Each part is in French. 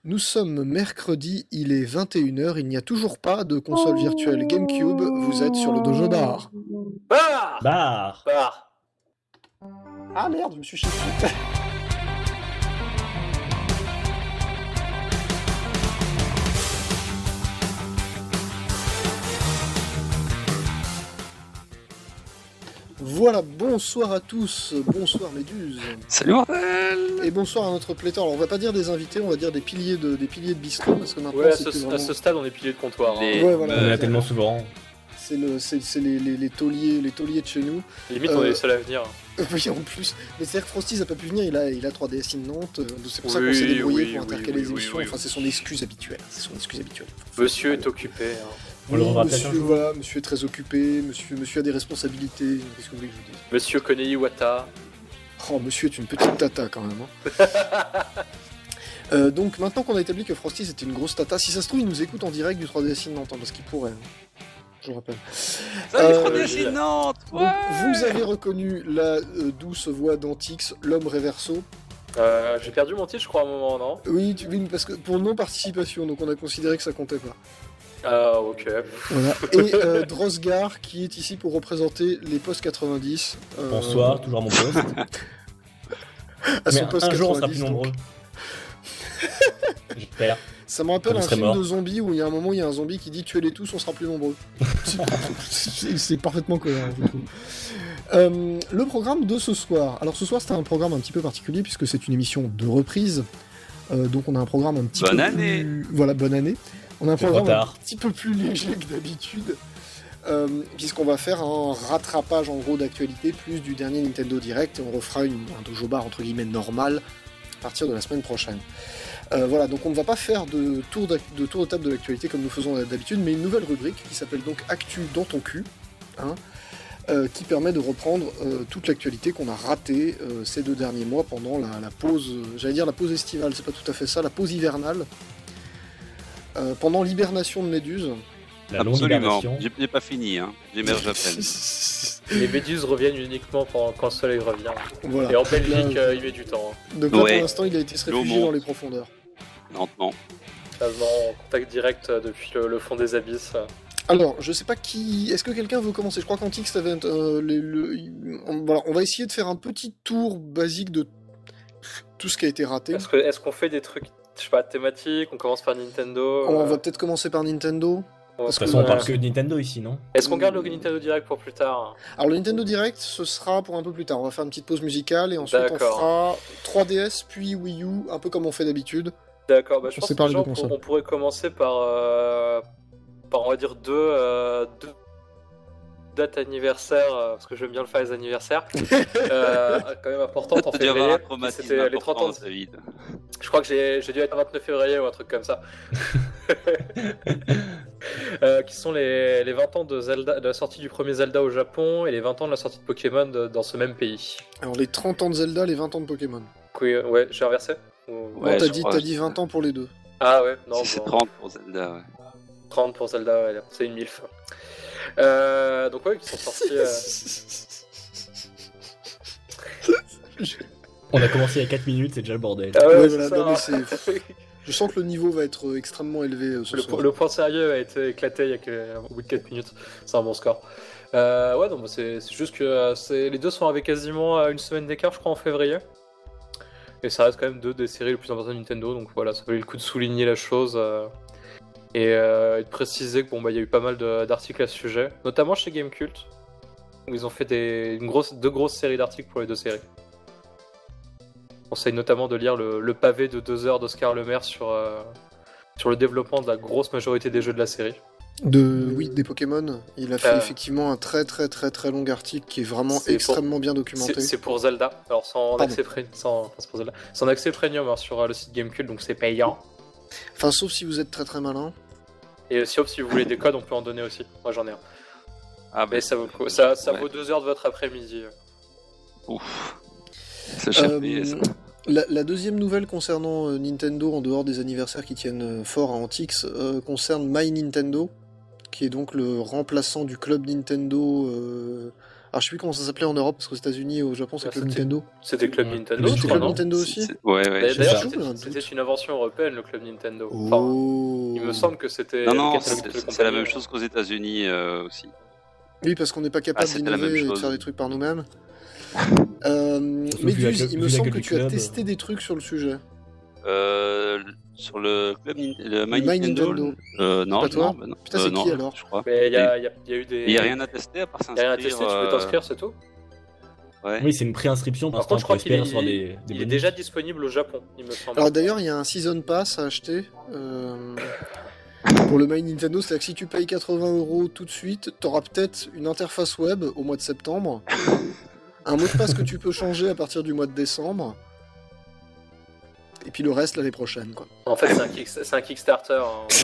Nous sommes mercredi, il est 21h, il n'y a toujours pas de console virtuelle GameCube, vous êtes sur le Dojo Bar. Bar. Ah merde, je me suis chié dessus. Voilà, bonsoir à tous, bonsoir Méduse. Salut Raphaël. Et bonsoir à notre pléthore. Alors on va pas dire des invités, on va dire des piliers de bistrot, parce que maintenant ouais, vraiment... à ce stade on est piliers de comptoir. Hein. Ouais, voilà, on a tellement souvent. C'est les tauliers de chez nous. Limite on est les seuls à venir. Oui, en plus. Mais c'est-à-dire que Frosty n'a pas pu venir, il a 3DS in Nantes, c'est pour ça qu'on s'est débrouillé pour intercaler les émissions. Enfin, c'est son excuse habituelle. Monsieur est occupé. Hein. Oui, monsieur est très occupé, monsieur a des responsabilités. Qu'est-ce que vous voulez que je vous dise ? Monsieur connaît Iwata. Oh, monsieur est une petite tata quand même. Hein. Donc maintenant qu'on a établi que Frosty c'était une grosse tata, si ça se trouve il nous écoute en direct du 3DS in Nantes, parce qu'il pourrait. Hein. Je rappelle. Salut 3DS in Nantes. Ouais. Vous avez reconnu la douce voix d'Antix, l'homme Reverso. J'ai perdu mon titre je crois à un moment, non ? Oui, parce que pour non-participation, donc on a considéré que ça comptait pas. Ah, ok. Voilà. Et Drosgar qui est ici pour représenter les postes 90. Bonsoir, toujours mon poste. À son poste un 90, jour on sera plus nombreux. J'espère. Ça me rappelle un film de zombies où il y a un moment où il y a un zombie qui dit tuez-les tous, on sera plus nombreux. c'est parfaitement cohérent, je trouve. Le programme de ce soir. Alors ce soir c'était un programme un petit peu particulier puisque c'est une émission de reprise. Donc on a un programme un petit peu plus... Voilà, bonne année. On a un programme un petit peu plus léger que d'habitude, puisqu'on va faire un rattrapage en gros d'actualité, plus du dernier Nintendo Direct, et on refera un dojo bar entre guillemets normal à partir de la semaine prochaine. Voilà, donc on ne va pas faire de tour de table de l'actualité comme nous faisons d'habitude, mais une nouvelle rubrique qui s'appelle donc Actu dans ton cul, hein, qui permet de reprendre toute l'actualité qu'on a ratée ces 2 derniers mois pendant la pause, j'allais dire la pause estivale, c'est pas tout à fait ça, la pause hivernale. Pendant l'hibernation de Méduse. Absolument, j'ai pas fini, hein. J'émerge à peine. Les Méduses reviennent uniquement quand le soleil revient. Voilà. Et en Belgique, il met du temps. Hein. Donc là, pour l'instant, il a été se réfugier dans les profondeurs. Lentement. En contact direct depuis le fond des abysses. Alors, je sais pas qui... Est-ce que quelqu'un veut commencer ? Je crois qu'Antix avait... Voilà, on va essayer de faire un petit tour basique de tout ce qui a été raté. Est-ce qu'on fait des trucs... Je sais pas, thématique, on commence par Nintendo. On va peut-être commencer par Nintendo. De toute façon, on parle que de Nintendo ici, non ? Est-ce qu'on garde le Nintendo Direct pour plus tard ? Alors, le Nintendo Direct, ce sera pour un peu plus tard. On va faire une petite pause musicale et ensuite on fera 3DS puis Wii U, un peu comme on fait d'habitude. D'accord, je pense que on pourrait commencer par on va dire deux dates anniversaires, parce que j'aime bien le faire les anniversaires, quand même importantes en février. C'était les 30 ans de David. Je crois que j'ai dû être le 29 février ou un truc comme ça. Qui sont les 20 ans de Zelda, de la sortie du premier Zelda au Japon et les 20 ans de la sortie de Pokémon dans ce même pays. Alors les 30 ans de Zelda, les 20 ans de Pokémon. Oui, ouais, j'ai inversé. Ouais, t'as dit 20 ans pour les deux. Ah ouais, non. C'est 30 pour Zelda, ouais. 30 pour Zelda, ouais, c'est une milf. Donc ouais, qui sont sortis... On a commencé il y a 4 minutes, c'est déjà le bordel. Ah ouais, voilà, ça, je sens que le niveau va être extrêmement élevé ce soir. Le point sérieux a été éclaté il y a au bout de 4 minutes. C'est un bon score. Ouais, non, c'est juste que les deux sont arrivés quasiment à une semaine d'écart, je crois, en février. Et ça reste quand même 2 des séries les plus importantes de Nintendo, donc voilà, ça valait le coup de souligner la chose et de préciser que y a eu pas mal d'articles à ce sujet, notamment chez Gamecult, où ils ont fait deux grosses séries d'articles pour les 2 séries. On conseille notamment de lire le pavé de 2 heures d'Oscar Lemaire sur le développement de la grosse majorité des jeux de la série. Des Pokémon. Il a fait effectivement un très très très très long article qui est vraiment extrêmement bien documenté. C'est pour Zelda, alors sans accès premium sur le site Gamecult, donc c'est payant. Enfin, sauf si vous êtes très très malin. Et sauf si vous voulez des codes, on peut en donner aussi. Moi j'en ai un. Ah, mais ça vaut le coup. Ça vaut 2 heures de votre après-midi. Ouf. C'est cher payé, ça. La deuxième nouvelle concernant Nintendo, en dehors des anniversaires qui tiennent fort à Antix, concerne My Nintendo, qui est donc le remplaçant du Club Nintendo Alors, je sais plus comment ça s'appelait en Europe, parce qu'aux États-Unis et au Japon, c'est Club Nintendo. C'était Club Nintendo, C'était Club Nintendo aussi. Ouais. D'ailleurs, c'était une invention européenne, le Club Nintendo. Enfin, il me semble que c'était. Non, c'est la même chose qu'aux États-Unis aussi. Oui, parce qu'on n'est pas capable d'innover et de faire des trucs par nous-mêmes. Méduse, il me semble que tu as testé des trucs sur le sujet. Sur le club le My Nintendo. Non, pas toi. Non. Putain, c'est qui alors? Je crois. Mais il y a eu des. Il n'y a rien à tester à part s'inscrire. Il n'y a rien à tester, tu peux t'inscrire, c'est tout. Ouais. Oui, c'est une préinscription. Par contre, je crois qu'il est déjà disponible au Japon, il me semble. Alors d'ailleurs, il y a un Season Pass à acheter. Pour le My Nintendo, c'est-à-dire que si tu payes 80€ tout de suite, t'auras peut-être une interface web au mois de septembre, un mot de passe que tu peux changer à partir du mois de décembre, et puis le reste l'année prochaine, quoi. En fait, c'est un Kickstarter.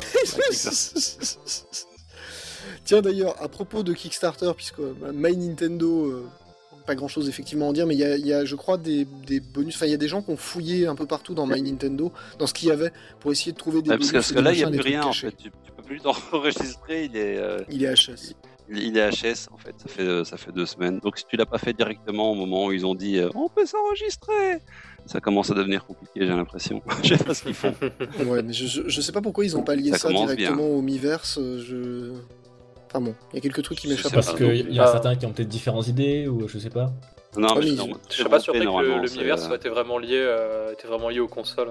Tiens, d'ailleurs, à propos de Kickstarter, puisque My Nintendo, pas grand-chose effectivement à en dire, mais il y a, je crois, des bonus. Enfin, il y a des gens qui ont fouillé un peu partout dans My Nintendo, dans ce qu'il y avait, pour essayer de trouver des bonus. Parce que là, il n'y a plus rien, en fait. Tu peux plus t'enregistrer, il est HS. Il est HS, en fait, ça fait 2 semaines. Donc si tu l'as pas fait directement au moment où ils ont dit on peut s'enregistrer, ça commence à devenir compliqué, j'ai l'impression. Je sais pas ce qu'ils font. Ouais, mais je sais pas pourquoi ils ont pas lié ça directement au Miiverse. Enfin bon, il y a quelques trucs qui m'échappent. Parce qu'il y a certains qui ont peut-être différentes idées, ou je sais pas. Non, mais je suis pas sûr que le Miiverse était vraiment lié aux consoles.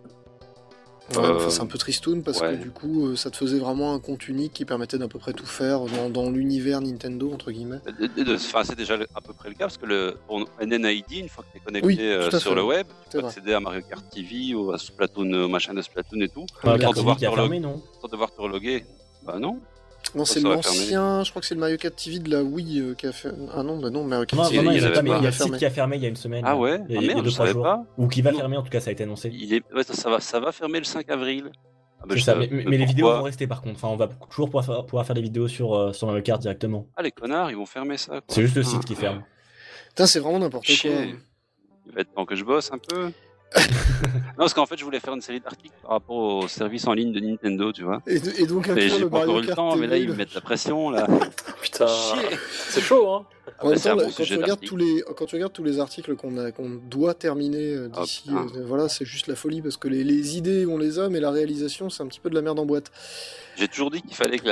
Ouais, c'est un peu tristoun parce que du coup ça te faisait vraiment un compte unique qui permettait d'à peu près tout faire dans l'univers Nintendo entre guillemets. Enfin, c'est déjà à peu près le cas parce que pour NNID, une fois que tu es connecté sur le web, tu peux accéder à Mario Kart TV ou à Splatoon, au machin de Splatoon et tout. Mario Kart TV qui a fermé, non? Sans devoir te reloguer. Bah non. Non, c'est l'ancien, je crois que c'est le Mario Kart TV de la Wii qui a fait. Ah non, Mario Kart TV. Non, il y a le site qui a fermé il y a une semaine. Ah ouais? Il y a 2-3 jours. Pas. Ou qui va fermer, en tout cas, ça a été annoncé. Ça va fermer le 5 avril. Mais les vidéos vont rester par contre. Enfin, on va toujours pouvoir faire des vidéos sur Mario Kart directement. Ah, les connards, ils vont fermer ça. C'est juste le site qui ferme. Putain, c'est vraiment n'importe quoi. Il va être temps que je bosse un peu. Non, parce qu'en fait, je voulais faire une série d'articles par rapport au service en ligne de Nintendo, tu vois. Et donc, j'ai pas encore eu le temps, mais là, ils me mettent la pression, là. Putain, c'est chaud, hein. En même temps, quand tu regardes tous les articles qu'on doit terminer d'ici, voilà, c'est juste la folie, parce que les idées, on les a, mais la réalisation, c'est un petit peu de la merde en boîte. J'ai toujours dit qu'il fallait que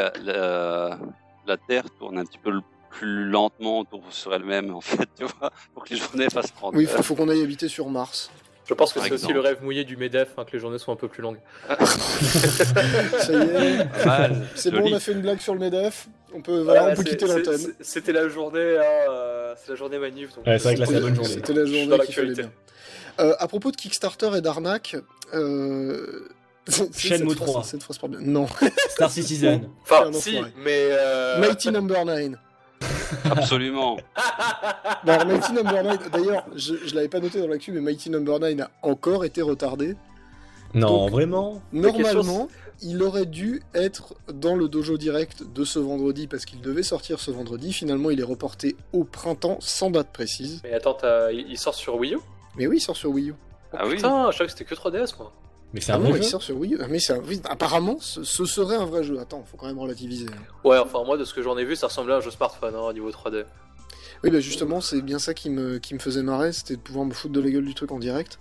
la Terre tourne un petit peu plus lentement autour sur elle-même, en fait, tu vois, pour que les journées fassent 30 heures. Oui, il faut qu'on aille habiter sur Mars. Je pense que c'est aussi le rêve mouillé du MEDEF, que les journées soient un peu plus longues. Ça y est, c'est bon, on a fait une blague sur le MEDEF, on peut quitter l'antenne. C'était la journée, c'est la journée manif. Donc c'est vrai que là c'est la bonne journée. C'était la journée qui fallait bien. À propos de Kickstarter et d'arnaque, Shenmue 3. Cette phrase parle bien. Non. Star Citizen. Enfin, si, mais... Mighty Number 9. Absolument. Alors, Mighty Number 9, d'ailleurs, je l'avais pas noté dans l'actu, mais Mighty Number 9 a encore été retardé. Non, donc, vraiment. Normalement, il aurait dû être dans le dojo direct de ce vendredi parce qu'il devait sortir ce vendredi. Finalement, il est reporté au printemps sans date précise. Mais attends, il sort sur Wii U? Mais oui, il sort sur Wii U. Ah oui. Putain, je savais que c'était que 3DS, moi. Mais c'est un vrai jeu. Il sort sur Wii U. Mais apparemment, ce serait un vrai jeu. Attends, faut quand même relativiser. Ouais, enfin, moi, de ce que j'en ai vu, ça ressemblait à un jeu smartphone, au niveau 3D. Oui, bah justement, c'est bien ça qui me faisait marrer, c'était de pouvoir me foutre de la gueule du truc en direct.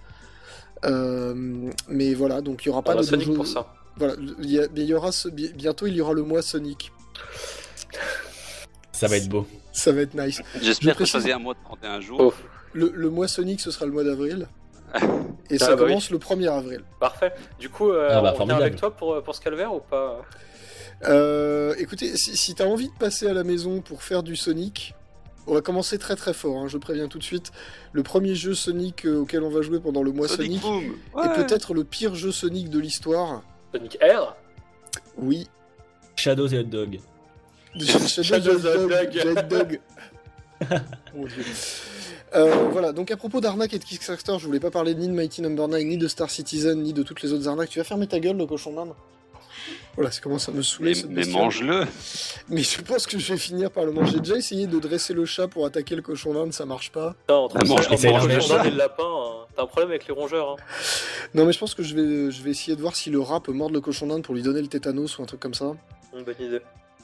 Mais voilà, donc il y aura pas de Sonic dojo... pour ça. Voilà, bientôt il y aura le mois Sonic. Ça va être beau. Ça va être nice. J'espère que choisir un mois de 31 jours. Oh. Le mois Sonic, ce sera le mois d'avril. Et ça commence le 1er avril. Parfait. Du coup, on vient avec toi pour ce calvaire ou pas? Écoutez, si t'as envie de passer à la maison pour faire du Sonic, on va commencer très très fort, je préviens tout de suite. Le premier jeu Sonic auquel on va jouer pendant le mois Sonic est peut-être le pire jeu Sonic de l'histoire. Sonic R? Oui. Shadows et Hot Dog. Shadows et Hot Dog. Mon Dieu. Voilà, donc à propos d'arnaque et de Kickstarter, je voulais pas parler ni de Mighty Number 9, ni de Star Citizen, ni de toutes les autres arnaques. Tu vas fermer ta gueule, le cochon d'Inde? Voilà, ça commence à me saouler. Mais mange-le. Mais je pense que je vais finir par le manger. J'ai déjà essayé de dresser le chat pour attaquer le cochon d'Inde, ça marche pas. Non, entre le cochon d'Inde et le lapin, t'as un problème avec les rongeurs. Non, mais je pense que je vais essayer de voir si le rat peut mordre le cochon d'Inde pour lui donner le tétanos ou un truc comme ça. Bonne idée.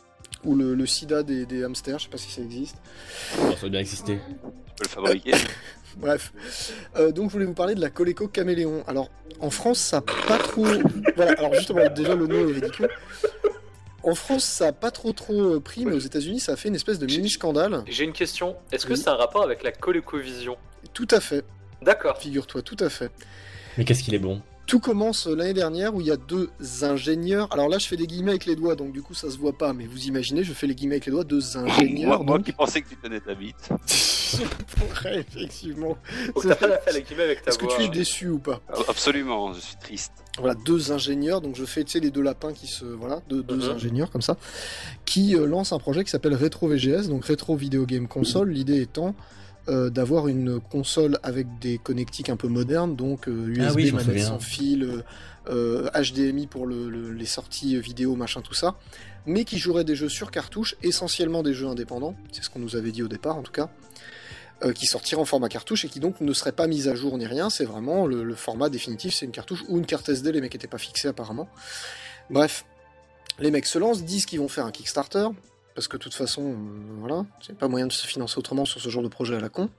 ou le sida des hamsters, je sais pas si ça existe. Ça doit bien exister. Tu peux le fabriquer. Bref. Donc je voulais vous parler de la Coleco Caméléon. Alors en France ça a pas trop... Voilà, alors justement déjà le nom est ridicule. En France ça a pas trop pris, mais aux États-Unis ça a fait une espèce de mini scandale. J'ai une question, est-ce que c'est un rapport avec la ColecoVision? Tout à fait. D'accord. Figure-toi, tout à fait. Mais qu'est-ce qu'il est bon. Tout commence l'année dernière où il y a 2 ingénieurs. Alors là, je fais des guillemets avec les doigts, donc du coup, ça se voit pas. Mais vous imaginez, je fais les guillemets avec les doigts, 2 ingénieurs. Moi qui pensais que tu tenais ta bite. Ouais, effectivement. Donc t'as pas fait les guillemets avec ta voix. Est-ce que tu es déçu ou pas? Absolument, je suis triste. Voilà, 2 ingénieurs. Donc je fais, tu sais, les 2 lapins qui se... Voilà, deux ingénieurs comme ça. Qui lancent un projet qui s'appelle Retro VGS, donc Retro Video Game Console. L'idée étant... d'avoir une console avec des connectiques un peu modernes, donc USB, manette sans fil, HDMI pour les sorties vidéo, machin, tout ça, mais qui jouerait des jeux sur cartouche, essentiellement des jeux indépendants, c'est ce qu'on nous avait dit au départ en tout cas, qui sortiraient en format cartouche et qui donc ne seraient pas mis à jour ni rien, c'est vraiment le format définitif, c'est une cartouche ou une carte SD, les mecs n'étaient pas fixés apparemment. Bref, les mecs se lancent, disent qu'ils vont faire un Kickstarter, parce que de toute façon, voilà, c'est pas moyen de se financer autrement sur ce genre de projet à la con.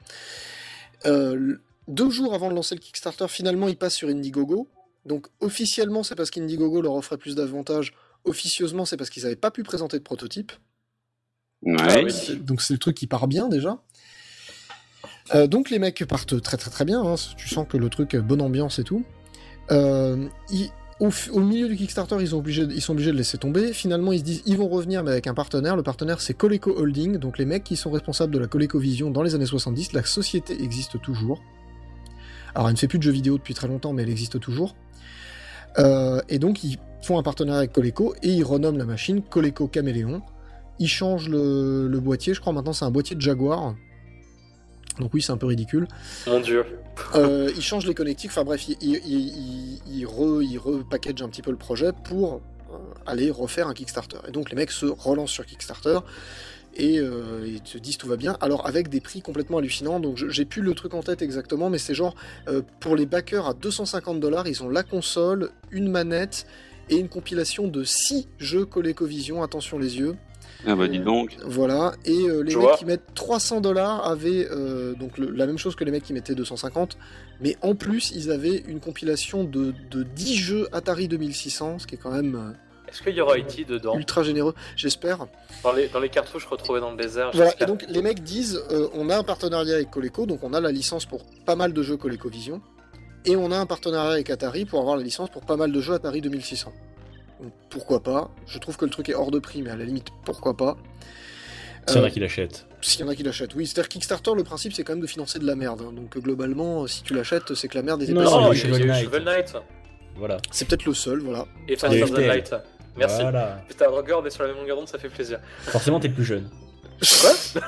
2 jours avant de lancer le Kickstarter, finalement, ils passent sur Indiegogo. Donc, officiellement, c'est parce qu'Indiegogo leur offrait plus d'avantages. Officieusement, c'est parce qu'ils n'avaient pas pu présenter de prototype. Ouais. Donc, c'est le truc qui part bien, déjà. Donc, les mecs partent très très très bien. Hein. Tu sens que le truc, bonne ambiance et tout. Au milieu du Kickstarter, ils sont obligés de laisser tomber. Finalement, ils se disent ils vont revenir, mais avec un partenaire. Le partenaire, c'est Coleco Holding, donc les mecs qui sont responsables de la ColecoVision dans les années 70. La société existe toujours. Alors, elle ne fait plus de jeux vidéo depuis très longtemps, mais elle existe toujours. Et donc, ils font un partenariat avec Coleco et ils renomment la machine Coleco Caméléon. Ils changent le boîtier. Je crois maintenant, c'est un boîtier de Jaguar. Donc oui, c'est un peu ridicule. Mon Dieu. Ils changent les connectiques, enfin bref, ils repackagent un petit peu le projet pour aller refaire un Kickstarter. Et donc les mecs se relancent sur Kickstarter et ils se disent tout va bien. Alors avec des prix complètement hallucinants, donc j'ai plus le truc en tête exactement, mais c'est genre pour les backers à $250, ils ont la console, une manette et une compilation de 6 jeux ColecoVision, attention les yeux. Ah bah dis donc. Voilà, et les mecs qui mettent $300 avaient donc la même chose que les mecs qui mettaient 250, mais en plus ils avaient une compilation de 10 jeux Atari 2600, ce qui est quand même est-ce qu'il y aura E.T. dedans? Ultra généreux, j'espère. Dans les cartouches retrouvées dans le désert, voilà, et donc les mecs disent on a un partenariat avec Coleco, donc on a la licence pour pas mal de jeux ColecoVision, et on a un partenariat avec Atari pour avoir la licence pour pas mal de jeux Atari 2600. Donc, pourquoi pas? Je trouve que le truc est hors de prix, mais à la limite, pourquoi pas? S'il y en a qui l'achètent. S'il y en a qui l'achètent, oui. C'est-à-dire Kickstarter, le principe, c'est quand même de financer de la merde. Hein. Donc globalement, si tu l'achètes, c'est que la merde est pas... Non, Shovel Knight. Voilà. C'est peut-être le seul, voilà. Et Fast of the Night. Merci. Voilà. Putain, regarde, on est sur la même longueur d'onde, ça fait plaisir. Forcément, t'es plus jeune. Quoi?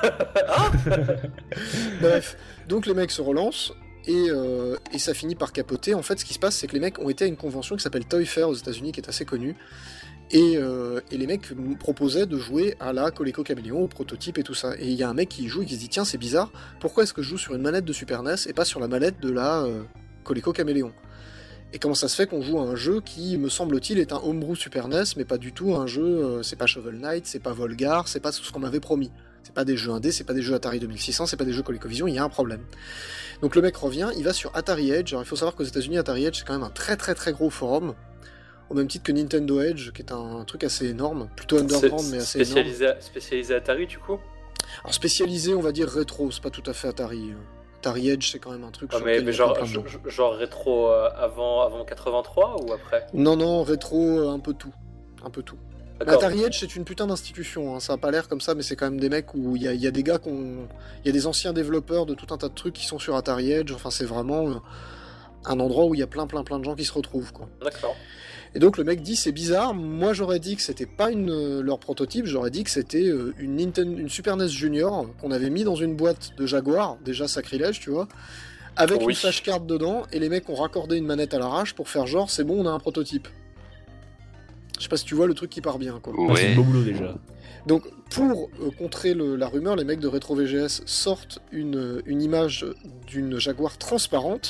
Bref, donc les mecs se relancent. Et ça finit par capoter. En fait, ce qui se passe, c'est que les mecs ont été à une convention qui s'appelle Toy Fair aux États-Unis, qui est assez connue. Et les mecs nous proposaient de jouer à la Coleco Caméléon, au prototype et tout ça. Et il y a un mec qui joue et qui se dit tiens, c'est bizarre, pourquoi est-ce que je joue sur une manette de Super NES et pas sur la manette de la Coleco Caméléon? Et comment ça se fait qu'on joue à un jeu qui, me semble-t-il, est un homebrew Super NES, mais pas du tout un jeu, c'est pas Shovel Knight, c'est pas Volgar, c'est pas ce qu'on m'avait promis. C'est pas des jeux indés, c'est pas des jeux Atari 2600, c'est pas des jeux ColecoVision, il y a un problème. Donc le mec revient, il va sur Atari Edge. Alors il faut savoir qu'aux États-Unis, Atari Edge c'est quand même un très très très gros forum, au même titre que Nintendo Edge, qui est un truc assez énorme, plutôt underground mais assez énorme. Spécialisé Atari du coup? Alors spécialisé, on va dire rétro, c'est pas tout à fait Atari. Atari Edge c'est quand même un truc. Mais genre rétro avant 83 ou après? Non, rétro un peu tout. Atari Edge c'est une putain d'institution, hein. Ça a pas l'air comme ça, mais c'est quand même des mecs où il y a des gars il y a des anciens développeurs de tout un tas de trucs qui sont sur Atari Edge, enfin c'est vraiment un endroit où il y a plein de gens qui se retrouvent, quoi. D'accord. Et donc le mec dit c'est bizarre, moi j'aurais dit que c'était pas leur prototype, j'aurais dit que c'était une Super NES Junior qu'on avait mis dans une boîte de Jaguar, déjà sacrilège, tu vois, avec une flashcard dedans, et les mecs ont raccordé une manette à l'arrache pour faire genre c'est bon, on a un prototype. Je sais pas si tu vois le truc qui part bien, quoi. Ouais. C'est beau boulot déjà. Donc pour contrer la rumeur, les mecs de Retro VGS sortent une image d'une Jaguar transparente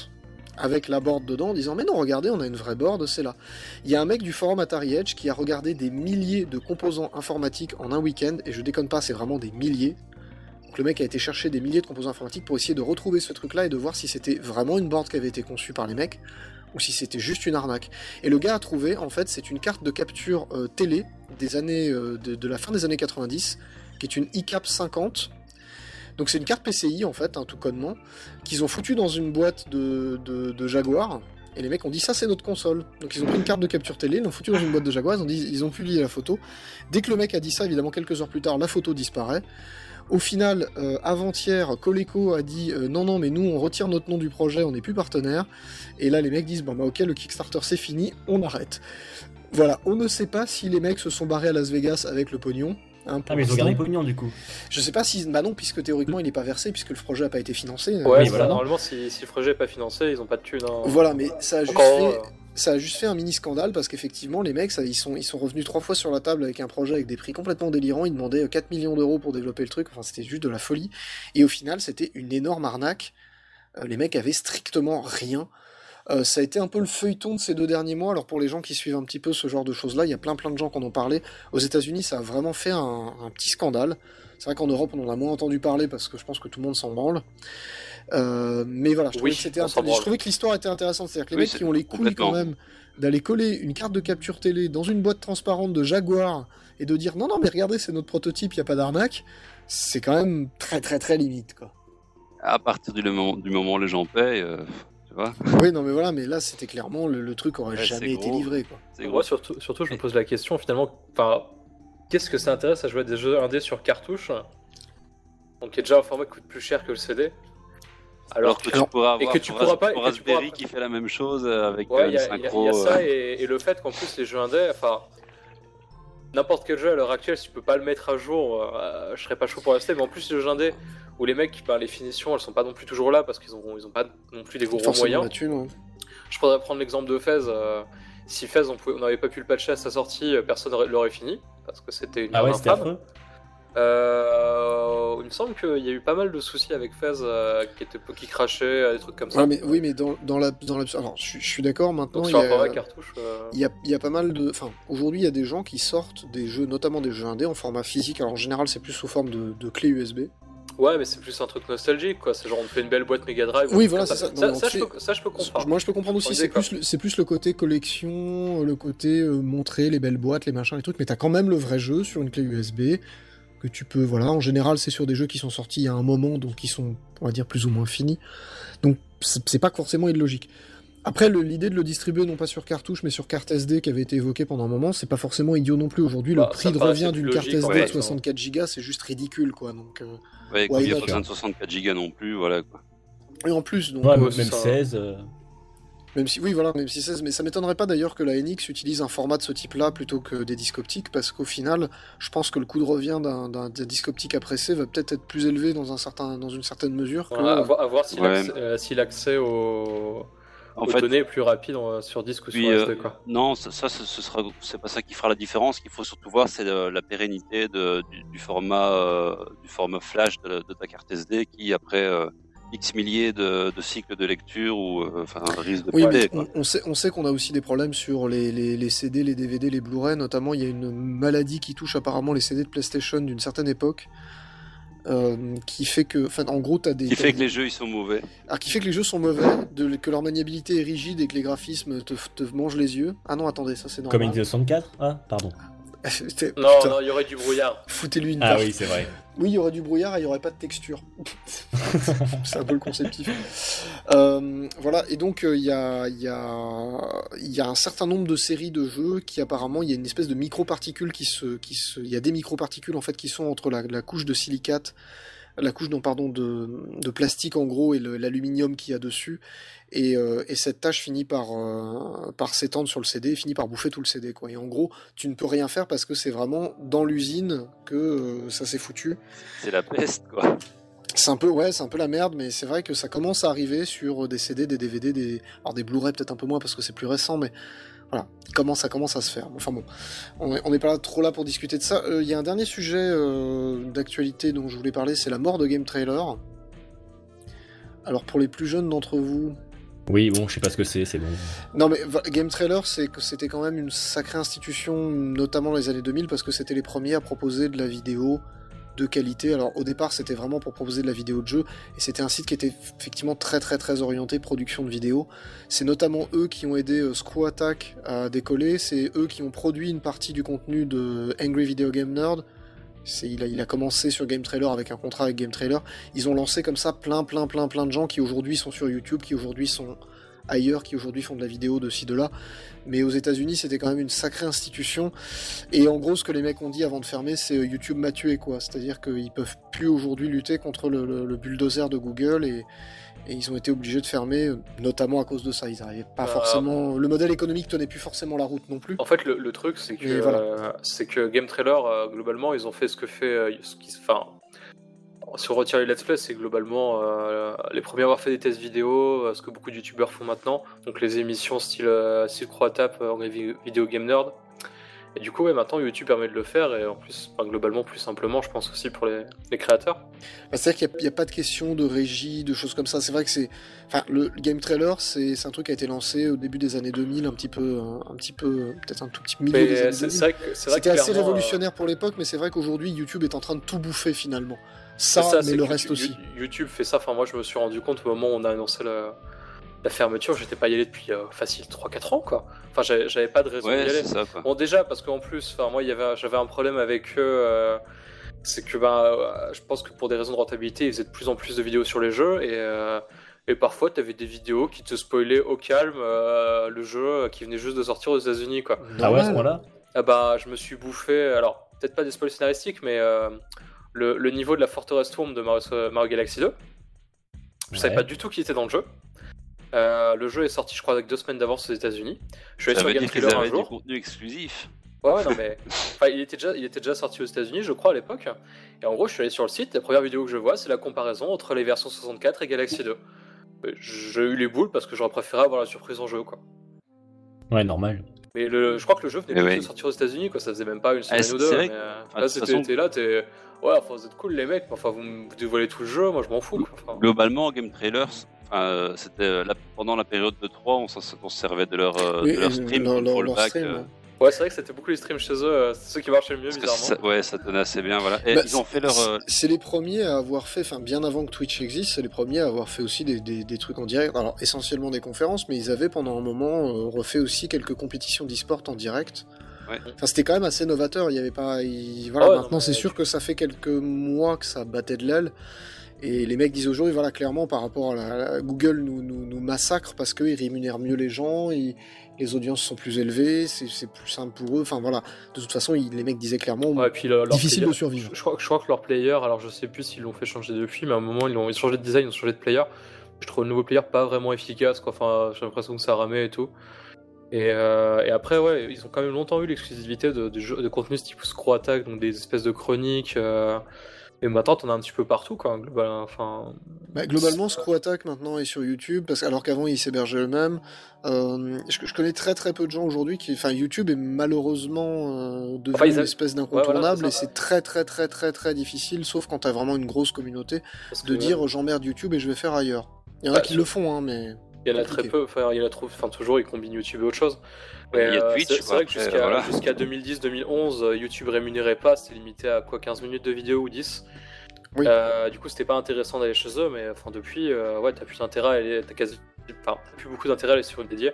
avec la board dedans en disant mais non, regardez, on a une vraie board, c'est là. Il y a un mec du forum Atari Edge qui a regardé des milliers de composants informatiques en un week-end, et je déconne pas, c'est vraiment des milliers. Donc le mec a été chercher des milliers de composants informatiques pour essayer de retrouver ce truc-là et de voir si c'était vraiment une board qui avait été conçue par les mecs ou si c'était juste une arnaque. Et le gars a trouvé, en fait, c'est une carte de capture télé des années de la fin des années 90, qui est une ICAP 50. Donc c'est une carte PCI, en fait, tout connement, qu'ils ont foutu dans une boîte de Jaguar, et les mecs ont dit ça c'est notre console. Donc ils ont pris une carte de capture télé, ils l'ont foutu dans une boîte de Jaguar, ils ont publié la photo. Dès que le mec a dit ça, évidemment quelques heures plus tard, la photo disparaît. Au final, avant-hier, Coleco a dit non, mais nous on retire notre nom du projet, on n'est plus partenaire. Et là les mecs disent ok, le Kickstarter c'est fini, on arrête. Voilà, on ne sait pas si les mecs se sont barrés à Las Vegas avec le pognon. Mais ils ont gardé le pognon du coup. Je sais pas si. Bah non, puisque théoriquement il n'est pas versé, puisque le projet n'a pas été financé. Ouais, voilà, normalement si le projet n'est pas financé, ils ont pas de thunes. Voilà, mais ça a juste fait un mini scandale parce qu'effectivement les mecs ils sont revenus 3 fois sur la table avec un projet avec des prix complètement délirants, ils demandaient 4 millions d'euros pour développer le truc, enfin c'était juste de la folie, et au final c'était une énorme arnaque, les mecs avaient strictement rien. Ça a été un peu le feuilleton de ces 2 derniers mois. Alors pour les gens qui suivent un petit peu ce genre de choses-là, il y a plein de gens qui en ont parlé. Aux États-Unis, ça a vraiment fait un petit scandale. C'est vrai qu'en Europe, on en a moins entendu parler parce que je pense que tout le monde s'en branle. Mais voilà, je trouvais que l'histoire était intéressante. C'est-à-dire que les mecs qui ont les couilles quand même d'aller coller une carte de capture télé dans une boîte transparente de Jaguar et de dire non, mais regardez, c'est notre prototype, il n'y a pas d'arnaque, c'est quand même très limite, quoi. À partir du moment où les gens payent... Oui, non, mais voilà, mais là, c'était clairement le truc aurait jamais été livré, quoi. Moi, surtout, je me pose la question, finalement, qu'est-ce que ça intéresse à jouer à des jeux indés sur cartouche, donc qui est déjà un format qui coûte plus cher que le CD, alors que tu pourras avoir Raspberry qui fait la même chose avec le synchro. Il y a ça, et le fait qu'en plus, les jeux indés, n'importe quel jeu à l'heure actuelle, si tu peux pas le mettre à jour, je serais pas chaud pour l'acheter, mais en plus, les jeux indés, où les mecs, les finitions, elles sont pas non plus toujours là parce qu'ils ont pas non plus des gros moyens. Je pourrais prendre l'exemple de Fez. Si Fez, on n'avait pas pu le patcher à sa sortie, personne l'aurait fini parce que c'était une c'était affreux. Il me semble qu'il y a eu pas mal de soucis avec Fez qui crachait, des trucs comme ça. Oui, mais dans la... Alors, je suis d'accord maintenant. Donc, il y a pas mal de... aujourd'hui, il y a des gens qui sortent des jeux, notamment des jeux indés, en format physique. Alors, en général, c'est plus sous forme de clé USB. Ouais, mais c'est plus un truc nostalgique, quoi. C'est genre on fait une belle boîte Mega Drive. Oui, voilà, c'est ça. Je peux comprendre. Moi, je peux comprendre aussi. C'est plus le côté collection, le côté montrer les belles boîtes, les machins, les trucs. Mais t'as quand même le vrai jeu sur une clé USB que tu peux. Voilà, en général, c'est sur des jeux qui sont sortis il y a un moment, donc qui sont, on va dire, plus ou moins finis. Donc, c'est pas forcément illogique. Après, l'idée de le distribuer non pas sur cartouche, mais sur carte SD qui avait été évoquée pendant un moment, c'est pas forcément idiot non plus. Aujourd'hui, le prix de revient d'une carte SD de 64 Go, c'est juste ridicule, quoi. Donc, il n'y a pas besoin de 64 Go non plus, voilà, quoi. Et en plus, donc, même 16... Même si 16, mais ça m'étonnerait pas d'ailleurs que la NX utilise un format de ce type-là plutôt que des disques optiques, parce qu'au final, je pense que le coût de revient d'un disque optique à presser va peut-être être plus élevé dans une certaine mesure. À voir si l'accès aux données est plus rapide sur disque ou sur SD, quoi. Non, c'est pas ça qui fera la différence. Ce qu'il faut surtout voir, c'est la pérennité du format flash de ta carte SD qui, après X milliers de cycles de lecture risque de péter. On sait qu'on a aussi des problèmes sur les CD, les DVD, les Blu-ray. Notamment, il y a une maladie qui touche apparemment les CD de PlayStation d'une certaine époque. Qui fait que, en gros, que les jeux ils sont mauvais. Alors, qui fait que les jeux sont mauvais, que leur maniabilité est rigide et que les graphismes te mangent les yeux. Ah non, attendez, ça c'est normal. Comme Nintendo 64 ? Ah, pardon. Non, il y aurait du brouillard. Foutez-lui une Ah tarte. Oui, c'est vrai. Oui, il y aurait du brouillard et il n'y aurait pas de texture. C'est un peu le conceptif. Voilà, et donc il y a un certain nombre de séries de jeux qui apparemment, il y a une espèce de microparticules il y a des microparticules en fait qui sont entre la couche de silicate, la couche de plastique en gros et l'aluminium qu'il y a dessus. Et cette tâche finit par s'étendre sur le CD et finit par bouffer tout le CD, quoi. Et en gros, tu ne peux rien faire parce que c'est vraiment dans l'usine que ça s'est foutu. C'est la peste, quoi. C'est un peu la merde, mais c'est vrai que ça commence à arriver sur des CD, des DVD, alors des Blu-ray peut-être un peu moins parce que c'est plus récent, mais voilà, ça commence à se faire. Enfin bon, on n'est pas trop là pour discuter de ça. Il y a un dernier sujet d'actualité dont je voulais parler, c'est la mort de Game Trailer. Alors pour les plus jeunes d'entre vous, Oui, bon, je sais pas ce que c'est bon. Non, mais Game Trailer, c'était quand même une sacrée institution, notamment dans les années 2000, parce que c'était les premiers à proposer de la vidéo de qualité. Alors, au départ, c'était vraiment pour proposer de la vidéo de jeu, et c'était un site qui était effectivement très très très orienté production de vidéos. C'est notamment eux qui ont aidé Screw Attack à décoller, c'est eux qui ont produit une partie du contenu de Angry Video Game Nerd. Il a commencé sur Game Trailer avec un contrat avec Game Trailer. Ils ont lancé comme ça plein de gens qui aujourd'hui sont sur YouTube, qui aujourd'hui sont ailleurs, qui aujourd'hui font de la vidéo de ci, de là. Mais aux États-Unis, c'était quand même une sacrée institution. Et en gros, ce que les mecs ont dit avant de fermer, c'est YouTube m'a tué, quoi. C'est-à-dire qu'ils peuvent plus aujourd'hui lutter contre le bulldozer de Google et ils ont été obligés de fermer, notamment à cause de ça. Ils n'arrivaient pas forcément. Le modèle économique tenait plus forcément la route non plus. En fait, le truc, c'est que Game Trailer, globalement, ils ont fait ce si on retire les let's play, c'est globalement les premiers à avoir fait des tests vidéo, ce que beaucoup de youtubeurs font maintenant, donc les émissions style Croatap, Angry Video Game Nerd. Et du coup, maintenant YouTube permet de le faire, et en plus, globalement, plus simplement, je pense aussi pour les créateurs. C'est-à-dire qu'il n'y a pas de question de régie, de choses comme ça. C'est vrai que le Game Trailer, c'est un truc qui a été lancé au début des années 2000, un petit peu, peut-être un tout petit milieu des années 2000. C'était assez révolutionnaire pour l'époque, mais c'est vrai qu'aujourd'hui, YouTube est en train de tout bouffer finalement. Mais le reste aussi. YouTube fait ça. Enfin, moi, je me suis rendu compte au moment où on a annoncé la fermeture, j'étais pas y allé depuis facile 3-4 ans, quoi. Enfin, j'avais pas de raison d'y aller. Ça, quoi. Bon, déjà, parce qu'en plus, moi, j'avais un problème avec eux, c'est que je pense que pour des raisons de rentabilité, ils faisaient de plus en plus de vidéos sur les jeux, et parfois, t'avais des vidéos qui te spoilaient au calme le jeu qui venait juste de sortir aux États-Unis, quoi. Ah ouais, à ce moment-là? Je me suis bouffé, alors, peut-être pas des spoils scénaristiques, mais le niveau de la forteresse tourbe de Mario Galaxy 2. Je savais pas du tout qui était dans le jeu. Le jeu est sorti, je crois, avec 2 semaines d'avance aux États-Unis. Je suis allé sur Game Trailer un jour. Du contenu exclusif. Ouais, non, mais il était déjà sorti aux États-Unis, je crois, à l'époque. Et en gros, je suis allé sur le site. La première vidéo que je vois, c'est la comparaison entre les versions 64 et Galaxy 2. J'ai eu les boules parce que j'aurais préféré avoir la surprise en jeu, quoi. Ouais, normal. Mais je crois que le jeu venait plus de sortir aux États-Unis, quoi. Ça faisait même pas une semaine ou deux. Mais, là, t'es. Ouais, enfin, vous êtes cool, les mecs. Enfin, vous me dévoilez tout le jeu, moi je m'en fous. Enfin... Globalement, Game Trailers. C'était pendant la période de 3, on se servait de leur stream, leur stream. Ouais, c'est vrai que c'était beaucoup les streams chez eux, c'est ceux qui marchaient le mieux, bizarrement. Ça tenait assez bien, voilà. Et ils ont fait leur. C'est les premiers à avoir fait, bien avant que Twitch existe, c'est les premiers à avoir fait aussi des trucs en direct. Alors, essentiellement des conférences, mais ils avaient pendant un moment refait aussi quelques compétitions d'e-sport en direct. Ouais. C'était quand même assez novateur. Il y avait pas. Maintenant, c'est sûr que ça fait quelques mois que ça battait de l'aile. Et les mecs disent aujourd'hui, clairement, par rapport à Google nous massacre parce qu'ils rémunèrent mieux les gens, les audiences sont plus élevées, c'est plus simple pour eux. De toute façon, les mecs disaient clairement, difficile de survivre. Je crois que leur player, alors je sais plus s'ils l'ont fait changer depuis, mais à un moment, ils ont changé de design, ils ont changé de player. Je trouve le nouveau player pas vraiment efficace, quoi. Enfin, j'ai l'impression que ça ramait et tout. Et après, ouais, ils ont quand même longtemps eu l'exclusivité de contenu type Screw Attack, donc des espèces de chroniques. Et maintenant, t'en as un petit peu partout, quoi. Globalement, Screw Attack maintenant est sur YouTube, alors qu'avant il s'hébergeait eux-mêmes. Je connais très très peu de gens aujourd'hui YouTube est malheureusement devenu une espèce d'incontournable, et c'est très très très très très difficile, sauf quand t'as vraiment une grosse communauté, dire j'emmerde YouTube et je vais faire ailleurs. Il y en a qui le font, mais. Il y en a très peu, toujours ils combinent YouTube et autre chose. Mais il y a Twitch, c'est vrai que jusqu'à 2010-2011, YouTube rémunérait pas, c'était limité à 15 minutes de vidéo ou 10. Oui. Du coup, c'était pas intéressant d'aller chez eux, mais depuis, t'as plus d'intérêt à aller, t'as plus beaucoup d'intérêt à aller sur une dédiée.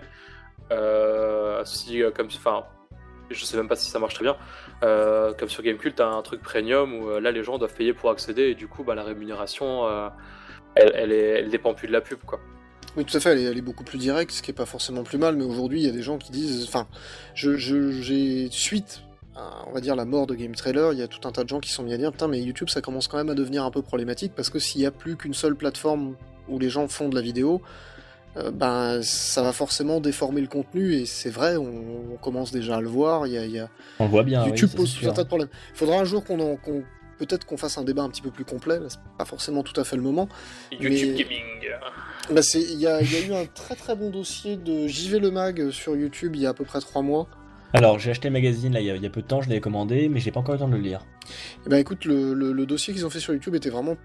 Je sais même pas si ça marche très bien. Comme sur Gamecult, t'as un truc premium où là les gens doivent payer pour accéder, et du coup, la rémunération, elle dépend plus de la pub, quoi. Oui, tout à fait, elle est beaucoup plus directe, ce qui est pas forcément plus mal, mais aujourd'hui, il y a des gens qui disent... j'ai suite à, on va dire, la mort de Game Trailer, il y a tout un tas de gens qui sont mis à dire « Putain, mais YouTube, ça commence quand même à devenir un peu problématique, parce que s'il y a plus qu'une seule plateforme où les gens font de la vidéo, ça va forcément déformer le contenu, et c'est vrai, on commence déjà à le voir, On le voit bien, YouTube pose tout un tas de problèmes. Il faudra un jour peut-être qu'on fasse un débat un petit peu plus complet, là, c'est pas forcément tout à fait le moment. YouTube Gaming. Il y a eu un très très bon dossier de JV Le Mag sur YouTube il y a à peu près 3 mois. Alors j'ai acheté le magazine là il y a peu de temps, je l'avais commandé, mais j'ai pas encore eu le temps de le lire. Écoute, le dossier qu'ils ont fait sur YouTube était vraiment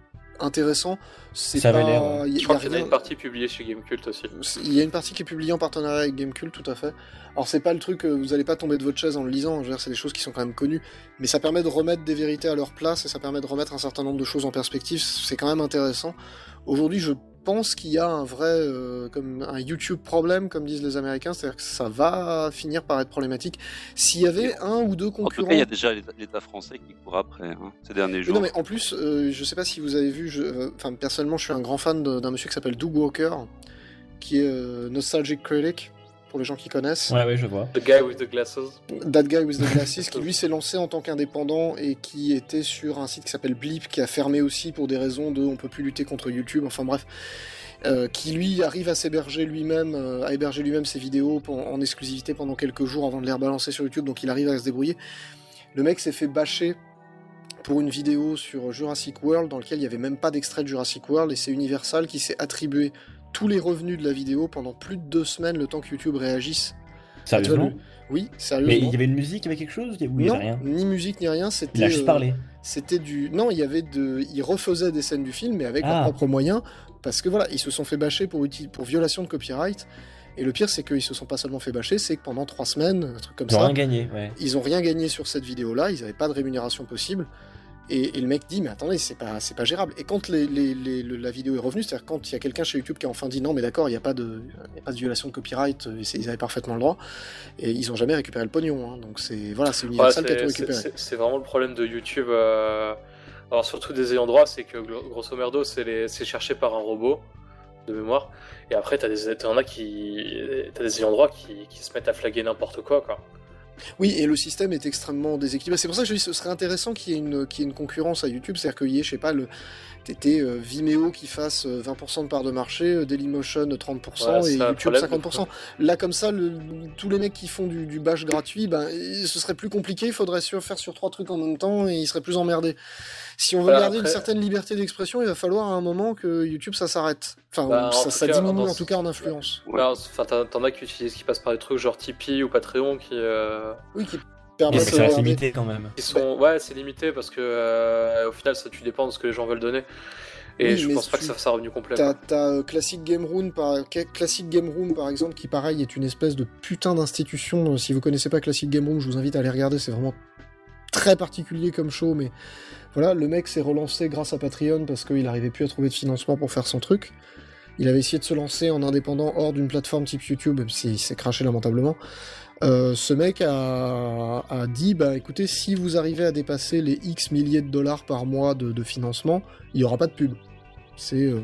intéressant. Ça avait l'air. Je crois qu'il y a une partie publiée chez Gamecult aussi. Il y a une partie qui est publiée en partenariat avec Gamecult, tout à fait. Alors c'est pas le truc, vous allez pas tomber de votre chaise en le lisant, je veux dire, c'est des choses qui sont quand même connues, mais ça permet de remettre des vérités à leur place et ça permet de remettre un certain nombre de choses en perspective, c'est quand même intéressant. Aujourd'hui, je pense qu'il y a un vrai comme un YouTube problème, comme disent les Américains, c'est-à-dire que ça va finir par être problématique. S'il y avait un ou deux concurrents... En tout cas, il y a déjà l'État français qui court après ces derniers jours. Non, mais en plus, je sais pas si vous avez vu, personnellement, je suis un grand fan d'un monsieur qui s'appelle Doug Walker, qui est Nostalgic Critic, pour les gens qui connaissent. Ouais, je vois. The Guy with the Glasses. That Guy with the Glasses, qui lui s'est lancé en tant qu'indépendant et qui était sur un site qui s'appelle Bleep, qui a fermé aussi pour des raisons de on peut plus lutter contre YouTube, enfin bref. Qui lui arrive à s'héberger lui-même, à héberger lui-même ses vidéos en exclusivité pendant quelques jours avant de les rebalancer sur YouTube, donc il arrive à se débrouiller. Le mec s'est fait bâcher pour une vidéo sur Jurassic World dans laquelle il n'y avait même pas d'extrait de Jurassic World, et c'est Universal qui s'est attribué tous les revenus de la vidéo pendant plus de 2 semaines, le temps que YouTube réagisse. Sérieusement ? Oui, sérieusement. Mais il y avait une musique, il y avait quelque chose ? Non, il y avait rien. ni musique ni rien, c'était... Il a juste parlé. C'était du... Non, il y avait ils refaisaient des scènes du film, mais avec leurs propres moyens, parce que voilà, ils se sont fait bâcher pour violation de copyright, et le pire, c'est qu'ils se sont pas seulement fait bâcher, c'est que pendant 3 semaines, un truc comme ça... Ils ont rien gagné, ouais. Ils ont rien gagné sur cette vidéo-là, ils n'avaient pas de rémunération possible, et le mec dit, mais attendez, c'est pas gérable. Et quand la vidéo est revenue, c'est-à-dire quand il y a quelqu'un chez YouTube qui a enfin dit, non mais d'accord, il n'y a pas de violation de copyright, ils avaient parfaitement le droit, et ils ont jamais récupéré le pognon, donc c'est Universal qui a tout récupéré. C'est vraiment le problème de YouTube, alors surtout des ayants droit, c'est que grosso merdo, c'est cherché par un robot, de mémoire, et après t'as des ayants droit qui se mettent à flaguer n'importe quoi. Oui, et le système est extrêmement déséquilibré. C'est pour ça que je dis que ce serait intéressant qu'il y ait une concurrence à YouTube, c'est-à-dire qu'il y ait, je sais pas, Vimeo qui fasse 20% de part de marché, Dailymotion 30% et YouTube 50%. Là, comme ça, tous les mecs qui font du bash gratuit, ce serait plus compliqué, il faudrait faire sur 3 trucs en même temps et ils seraient plus emmerdés. Si on veut garder une certaine liberté d'expression, il va falloir à un moment que YouTube ça s'arrête. Enfin, ça diminue en tout cas en influence. T'en as qui passent par des trucs genre Tipeee ou Patreon qui... Oui, qui permettent... Ça reste limité quand même. Ouais, c'est limité parce que au final, ça tu dépends de ce que les gens veulent donner. Et je pense pas que ça fasse un revenu complet. T'as Classic Game Room par exemple, qui pareil est une espèce de putain d'institution. Si vous connaissez pas Classic Game Room, je vous invite à aller regarder, c'est vraiment très particulier comme show, mais voilà, le mec s'est relancé grâce à Patreon parce qu'il n'arrivait plus à trouver de financement pour faire son truc. Il avait essayé de se lancer en indépendant hors d'une plateforme type YouTube, même s'il s'est craché lamentablement. Ce mec a dit, écoutez, si vous arrivez à dépasser les X milliers de dollars par mois de financement, il n'y aura pas de pub. C'est...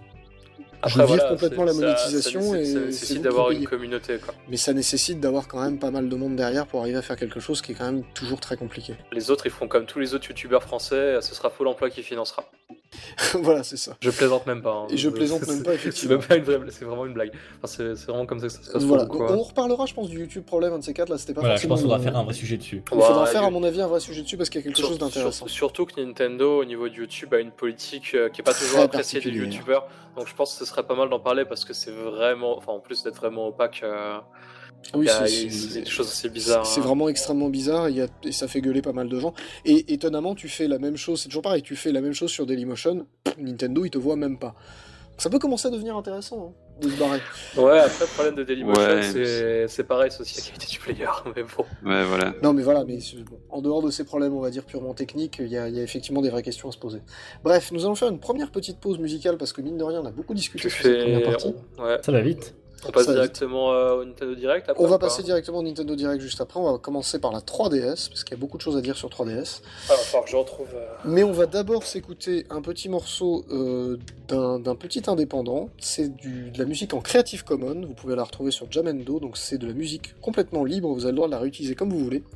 je vire complètement la monétisation ça et ça nécessite d'avoir une communauté, quoi. Mais ça nécessite d'avoir quand même pas mal de monde derrière pour arriver à faire quelque chose qui est quand même toujours très compliqué. Les autres, ils font comme tous les autres youtubeurs français, ce sera Pôle emploi qui financera. Voilà, c'est ça. Je plaisante même pas. Et je plaisante même pas, effectivement. C'est vraiment une blague. Enfin, c'est vraiment comme ça que ça se passe. Voilà. On reparlera, je pense, du YouTube problème, un de ces quatre, là, c'était pas forcément... Je pense qu'il faudra faire un vrai sujet dessus. Il faudra faire, à mon avis, un vrai sujet dessus parce qu'il y a quelque chose d'intéressant. Surtout que Nintendo, au niveau de YouTube, a une politique qui est pas toujours appréciée des youtubeurs. Donc je pense que ce serait pas mal d'en parler parce que c'est vraiment... Enfin, en plus d'être vraiment opaque... Oui, c'est des choses assez bizarres. C'est vraiment extrêmement bizarre et ça fait gueuler pas mal de gens. Et étonnamment, tu fais la même chose, c'est toujours pareil, tu fais la même chose sur Dailymotion, Nintendo, il te voit même pas. Ça peut commencer à devenir intéressant, de se barrer. Ouais, après, le problème de Dailymotion, c'est pareil, c'est aussi la qualité du player, mais bon. Ouais, voilà. Non, mais voilà, en dehors de ces problèmes, on va dire, purement techniques, il y a effectivement des vraies questions à se poser. Bref, nous allons faire une première petite pause musicale, parce que mine de rien, on a beaucoup discuté sur cette première partie. Ouais. Ça va vite. On passe directement au Nintendo Direct après. On va passer directement au Nintendo Direct juste après. On va commencer par la 3DS, parce qu'il y a beaucoup de choses à dire sur 3DS. Alors, il va falloir que je retrouve. Mais on va d'abord s'écouter un petit morceau d'un petit indépendant. C'est de la musique en Creative Commons. Vous pouvez la retrouver sur Jamendo. Donc c'est de la musique complètement libre. Vous avez le droit de la réutiliser comme vous voulez.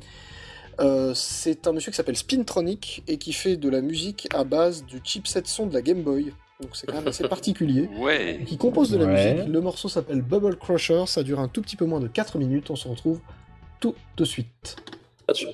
C'est un monsieur qui s'appelle Spintronic et qui fait de la musique à base du chipset son de la Game Boy. Donc c'est quand même assez particulier. Ouais. Qui compose de la musique. Le morceau s'appelle Bubble Crusher, ça dure un tout petit peu moins de 4 minutes, on se retrouve tout de suite. Attention.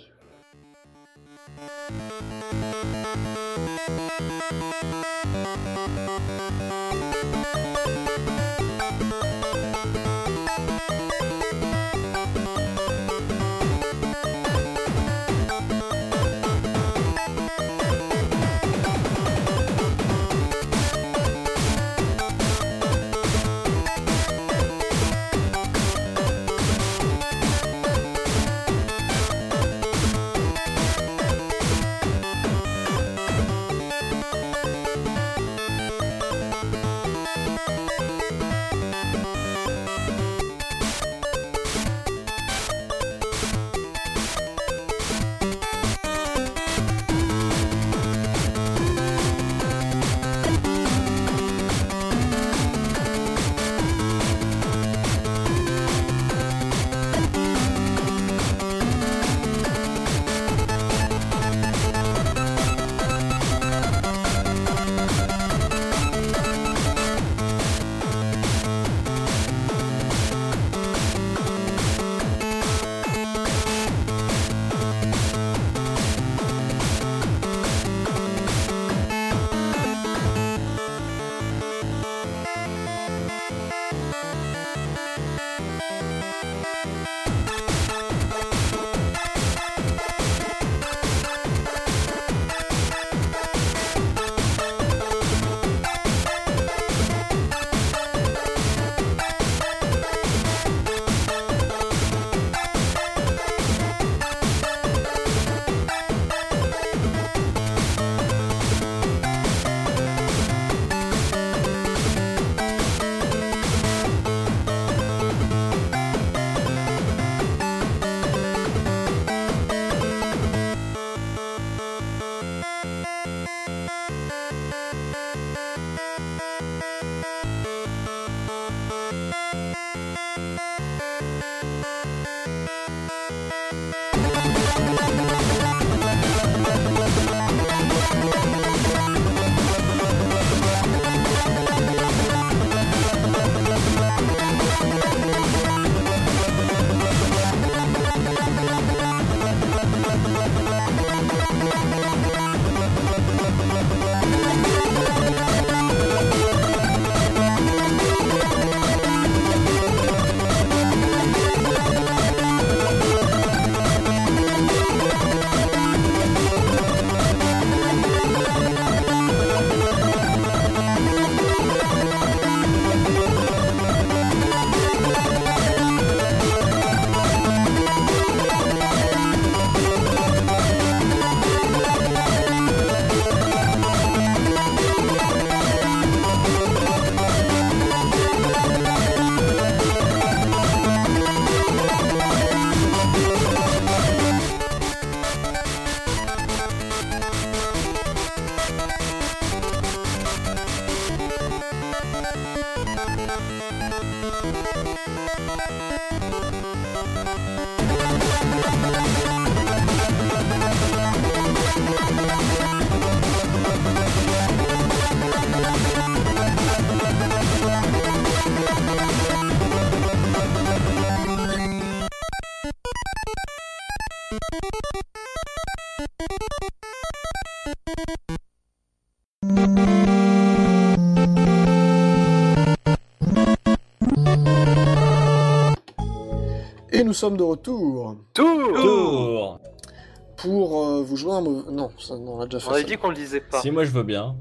Et nous sommes de retour. Tour Pour vous joindre... Non, ça, non, on a déjà fait ça. On avait dit qu'on le disait pas. Si, moi je veux bien.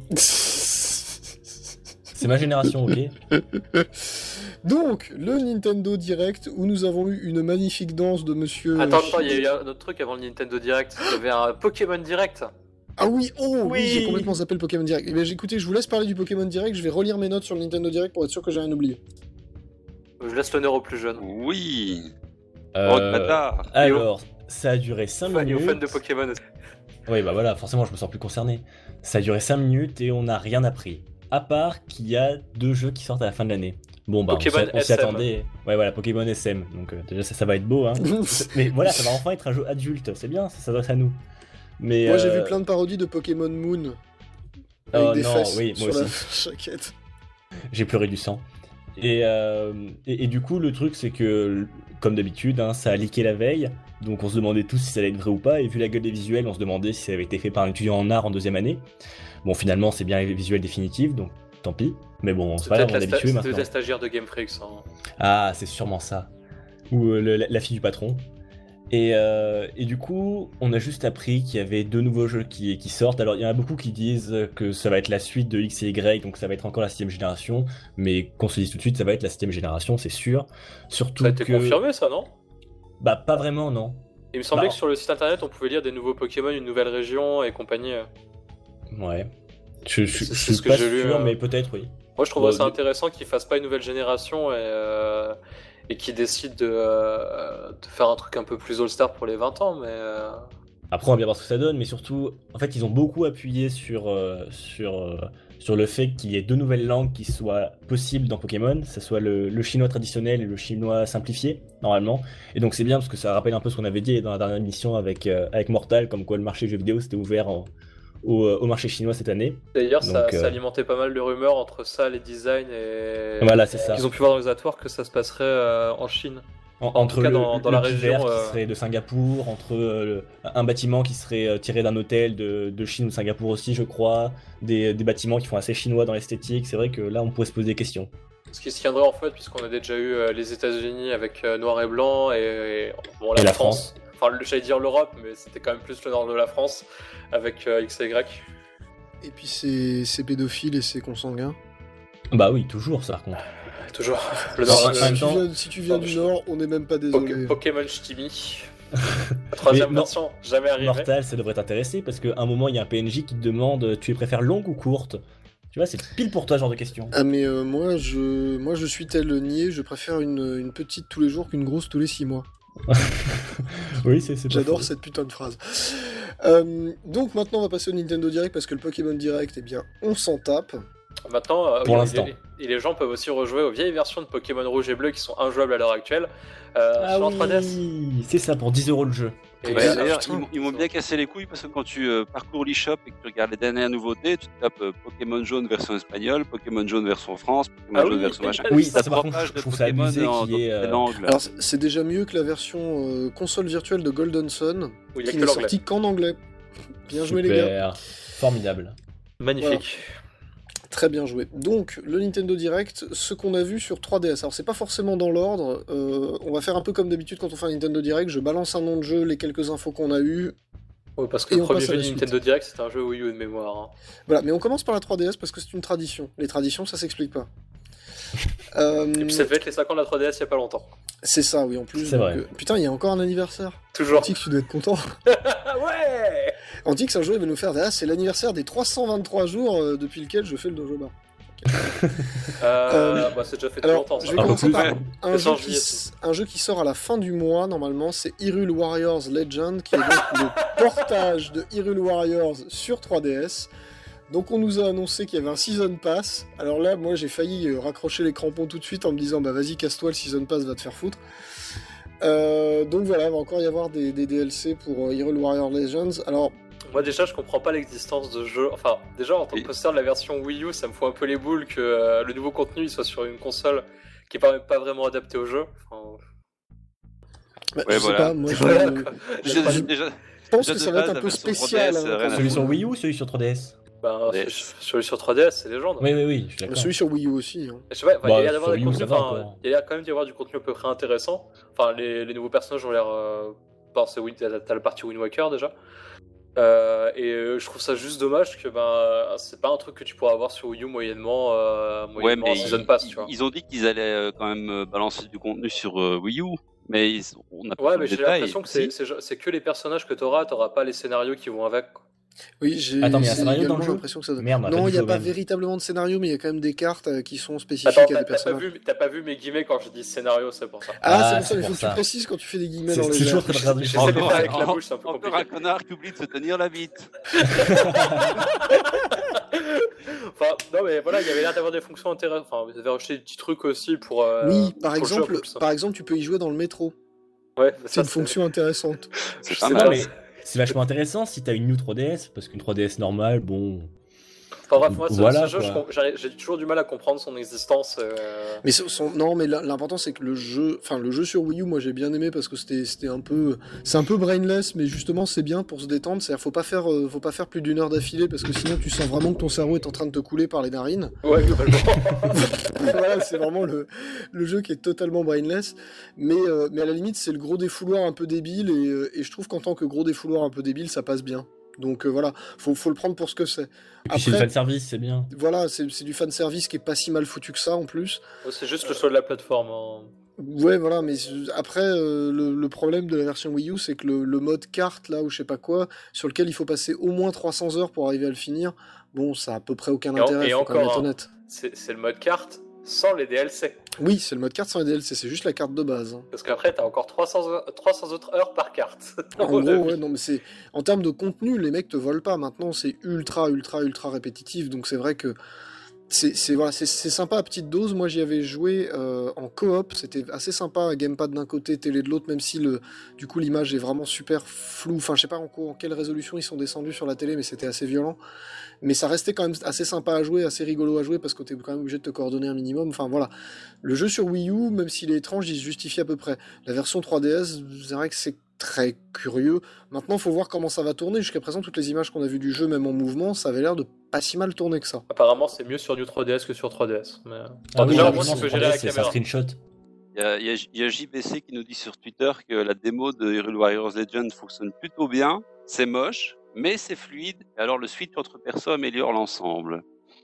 C'est ma génération, ok. Donc, le Nintendo Direct, où nous avons eu une magnifique danse de monsieur... Attends, il y a eu un autre truc avant le Nintendo Direct. Il y avait un Pokémon Direct. Ah oui, oui, j'ai complètement zappé le Pokémon Direct. Eh bien, écoutez, je vous laisse parler du Pokémon Direct, je vais relire mes notes sur le Nintendo Direct pour être sûr que j'ai rien oublié. Je laisse l'honneur aux plus jeunes. Oui. Bâtard. Alors, ça a duré 5 minutes. Aux fans de Pokémon. Oui, bah voilà, forcément, je me sens plus concerné. Ça a duré 5 minutes et on n'a rien appris. À part qu'il y a 2 jeux qui sortent à la fin de l'année. Bon, bah, on s'y attendait. Ouais, voilà, Pokémon SM. Donc, déjà, ça va être beau, hein. Mais voilà, ça va enfin être un jeu adulte. C'est bien, ça s'adresse à nous. Mais, moi, j'ai vu plein de parodies de Pokémon Moon. Avec des fesses sur la jaquette. J'ai pleuré du sang. Et du coup, le truc, c'est que, comme d'habitude, hein, ça a leaké la veille. Donc, on se demandait tous si ça allait être vrai ou pas. Et vu la gueule des visuels, on se demandait si ça avait été fait par un étudiant en art en 2e année. Bon, finalement, c'est bien les visuels définitifs, donc tant pis. Mais bon, c'est pas grave, on est habitué maintenant. C'était la stagiaire de Game Freak, ça. Ah, c'est sûrement ça. Ou la fille du patron. Et du coup, on a juste appris qu'il y avait 2 nouveaux jeux qui sortent. Alors, il y en a beaucoup qui disent que ça va être la suite de X et Y, donc ça va être encore la 6ème génération. Mais qu'on se dise tout de suite, ça va être la 7ème génération, c'est sûr. Surtout ça a été confirmé, ça, non? Bah, pas vraiment, non. Il me semblait que sur le site internet, on pouvait lire des nouveaux Pokémon, une nouvelle région et compagnie. Ouais. Je suis pas sûr, mais peut-être, oui. Moi, je trouve ça intéressant qu'ils fassent pas une nouvelle génération et qu'ils décident de faire un truc un peu plus all-star pour les 20 ans, mais... Après, on va bien voir ce que ça donne, mais surtout, en fait, ils ont beaucoup appuyé sur le fait qu'il y ait 2 nouvelles langues qui soient possibles dans Pokémon, que ce soit le chinois traditionnel et le chinois simplifié, normalement. Et donc c'est bien, parce que ça rappelle un peu ce qu'on avait dit dans la dernière émission avec Mortal, comme quoi le marché jeux vidéo s'était ouvert au marché chinois cette année. D'ailleurs, ça alimentait pas mal de rumeurs entre ça, les designs et... Voilà, c'est ça. Ils ont pu voir dans les atoires que ça se passerait en Chine. En tout cas, dans la région qui serait de Singapour, entre un bâtiment qui serait tiré d'un hôtel de Chine ou de Singapour aussi, je crois, des bâtiments qui font assez chinois dans l'esthétique. C'est vrai que là, on pourrait se poser des questions. Ce qui se tiendrait en fait, puisqu'on a déjà eu les États-Unis avec noir et blanc et la France. Enfin, j'allais dire l'Europe, mais c'était quand même plus le nord de la France avec X et Y. Et puis c'est pédophile et c'est consanguin. Bah oui, toujours ça, par contre. Toujours. Le nord, si tu viens du Nord, on n'est même pas désolé. Pokémon Ch'timi. La 3ème version, jamais arrivé. Mortal, ça devrait t'intéresser parce qu'à un moment, il y a un PNJ qui te demande tu les préfères longues ou courtes? Tu vois, c'est pile pour toi ce genre de question. Ah mais moi je suis tel niais, je préfère une petite tous les jours qu'une grosse tous les 6 mois. Oui, c'est J'adore cette putain de phrase. Donc maintenant on va passer au Nintendo Direct parce que le Pokémon Direct, eh bien, on s'en tape. Maintenant, pour l'instant. Et les gens peuvent aussi rejouer aux vieilles versions de Pokémon Rouge et Bleu qui sont injouables à l'heure actuelle sur 3DS. Oui, c'est ça, pour 10€ le jeu. Et d'ailleurs, ils m'ont bien cassé les couilles parce que quand tu parcours l'eShop et que tu regardes les dernières nouveautés, tu tapes Pokémon jaune version espagnole, Pokémon jaune version France, Pokémon jaune version machin. Oui, ça par contre, je trouve ça abusé qu'il y ait... Alors, c'est déjà mieux que la version console virtuelle de Golden Sun, qui n'est sortie qu'en anglais. Bien joué, les gars. Formidable. Magnifique. Voilà. Très bien joué. Donc, le Nintendo Direct, ce qu'on a vu sur 3DS. Alors, c'est pas forcément dans l'ordre. On va faire un peu comme d'habitude quand on fait un Nintendo Direct. Je balance un nom de jeu, les quelques infos qu'on a eues. Oui, parce que le premier jeu de Nintendo Direct, c'était un jeu Wii U de mémoire. Hein. Voilà, mais on commence par la 3DS parce que c'est une tradition. Les traditions, ça s'explique pas. Et puis ça devait être les 5 ans de la 3DS il y a pas longtemps. C'est ça, oui, en plus. C'est vrai. Putain, il y a encore un anniversaire. Toujours. Antix, tu dois être content. Ouais. Antix, un jour, il va nous faire c'est l'anniversaire des 323 jours depuis lequel je fais le Dojo Bar. C'est déjà fait très longtemps. Ça. Je vais commencer par un jeu qui sort à la fin du mois, normalement, c'est Hyrule Warriors Legend, qui est donc le portage de Hyrule Warriors sur 3DS. Donc on nous a annoncé qu'il y avait un Season Pass. Alors là, moi j'ai failli raccrocher les crampons tout de suite en me disant vas-y casse-toi, le Season Pass va te faire foutre. Donc voilà, il va encore y avoir des DLC pour Hyrule Warriors Legends. Alors moi déjà je comprends pas l'existence de jeux. Enfin déjà en tant que poster de la version Wii U, ça me fout un peu les boules que le nouveau contenu il soit sur une console qui est pas vraiment adaptée au jeu. Je sais pas, moi je pense que ça va être un peu spécial. Celui sur Wii U ou celui sur 3DS? Celui sur 3DS, c'est légende. Oui, je suis d'accord. Celui sur Wii U aussi. Hein. Je sais pas, il y a l'air d'avoir il y a quand même d'y avoir du contenu à peu près intéressant. Enfin, les nouveaux personnages ont l'air. T'as la partie Wind Waker déjà. Et je trouve ça juste dommage que c'est pas un truc que tu pourras avoir sur Wii U moyennement mais Season Pass, tu vois. Ils ont dit qu'ils allaient quand même balancer du contenu sur Wii U. Mais on a pas mais j'ai l'impression que c'est que les personnages que t'auras pas les scénarios qui vont avec. Oui, j'ai Attends, mais il y a un scénario dans le jeu l'impression que ça donne. Merde, non, il n'y a pas véritablement de scénario, mais il y a quand même des cartes qui sont spécifiques à des personnages. T'as pas vu mes guimmets quand je dis scénario, c'est pour ça. Ah, c'est pour ça, il faut que tu précises quand tu fais des guillemets dans les jeux. J'essaie de faire avec la bouche, c'est un peu compliqué. Encore un connard qui oublie de se tenir la bite. Enfin, non mais voilà, il y avait l'air d'avoir des fonctions intéressantes. Enfin, vous avez rajouté des petits trucs aussi pour. Oui, par exemple, tu peux y jouer dans le métro. Ouais, c'est une fonction intéressante. C'est pas mal. C'est vachement intéressant si t'as une New 3DS, parce qu'une 3DS normale, bon... Enfin bref, moi, ce jeu, j'ai toujours du mal à comprendre son existence. Mais non, mais l'important, c'est que le jeu sur Wii U, moi, j'ai bien aimé, parce que c'était un peu... C'est un peu brainless, mais justement, c'est bien pour se détendre. C'est-à-dire, faut pas faire plus d'une heure d'affilée, parce que sinon, tu sens vraiment que ton cerveau est en train de te couler par les narines. Ouais, globalement. Voilà, c'est vraiment le jeu qui est totalement brainless. Mais à la limite, c'est le gros défouloir un peu débile, et je trouve qu'en tant que gros défouloir un peu débile, ça passe bien. Donc voilà, faut le prendre pour ce que c'est. Après, c'est du fanservice, c'est bien. Voilà, c'est du fanservice qui est pas si mal foutu que ça en plus. C'est juste le choix de la plateforme. Hein. Ouais, voilà, mais après, le problème de la version Wii U, c'est que le mode carte, là, ou je sais pas quoi, sur lequel il faut passer au moins 300 heures pour arriver à le finir, bon, ça a à peu près aucun intérêt, faut quand même être honnête. C'est le mode carte sans les DLC. Oui, c'est le mode carte sans les DLC, c'est juste la carte de base. Hein. Parce qu'après, t'as encore 300 autres heures par carte. En gros, ouais, non, mais c'est... En termes de contenu, les mecs te volent pas. Maintenant, c'est ultra répétitif, donc c'est vrai que c'est sympa à petite dose. Moi, j'y avais joué en coop, c'était assez sympa, gamepad d'un côté, télé de l'autre, même si du coup l'image est vraiment super floue. Enfin, je sais pas en quelle résolution ils sont descendus sur la télé, mais c'était assez violent. Mais ça restait quand même assez sympa à jouer, assez rigolo à jouer, parce que t'es quand même obligé de te coordonner un minimum. Enfin voilà, le jeu sur Wii U, même s'il est étrange, il se justifie à peu près. La version 3DS, c'est vrai que c'est très curieux. Maintenant, faut voir comment ça va tourner. Jusqu'à présent, toutes les images qu'on a vues du jeu, même en mouvement, ça avait l'air de pas si mal tourner que ça. Apparemment, c'est mieux sur New 3DS que sur 3DS. Mais... déjà, au moins, tu peux gérer la caméra. Screenshot. Il y a JBC qui nous dit sur Twitter que la démo de Hyrule Warriors Legend fonctionne plutôt bien. C'est moche, mais c'est fluide. Et alors, le switch entre perso améliore l'ensemble.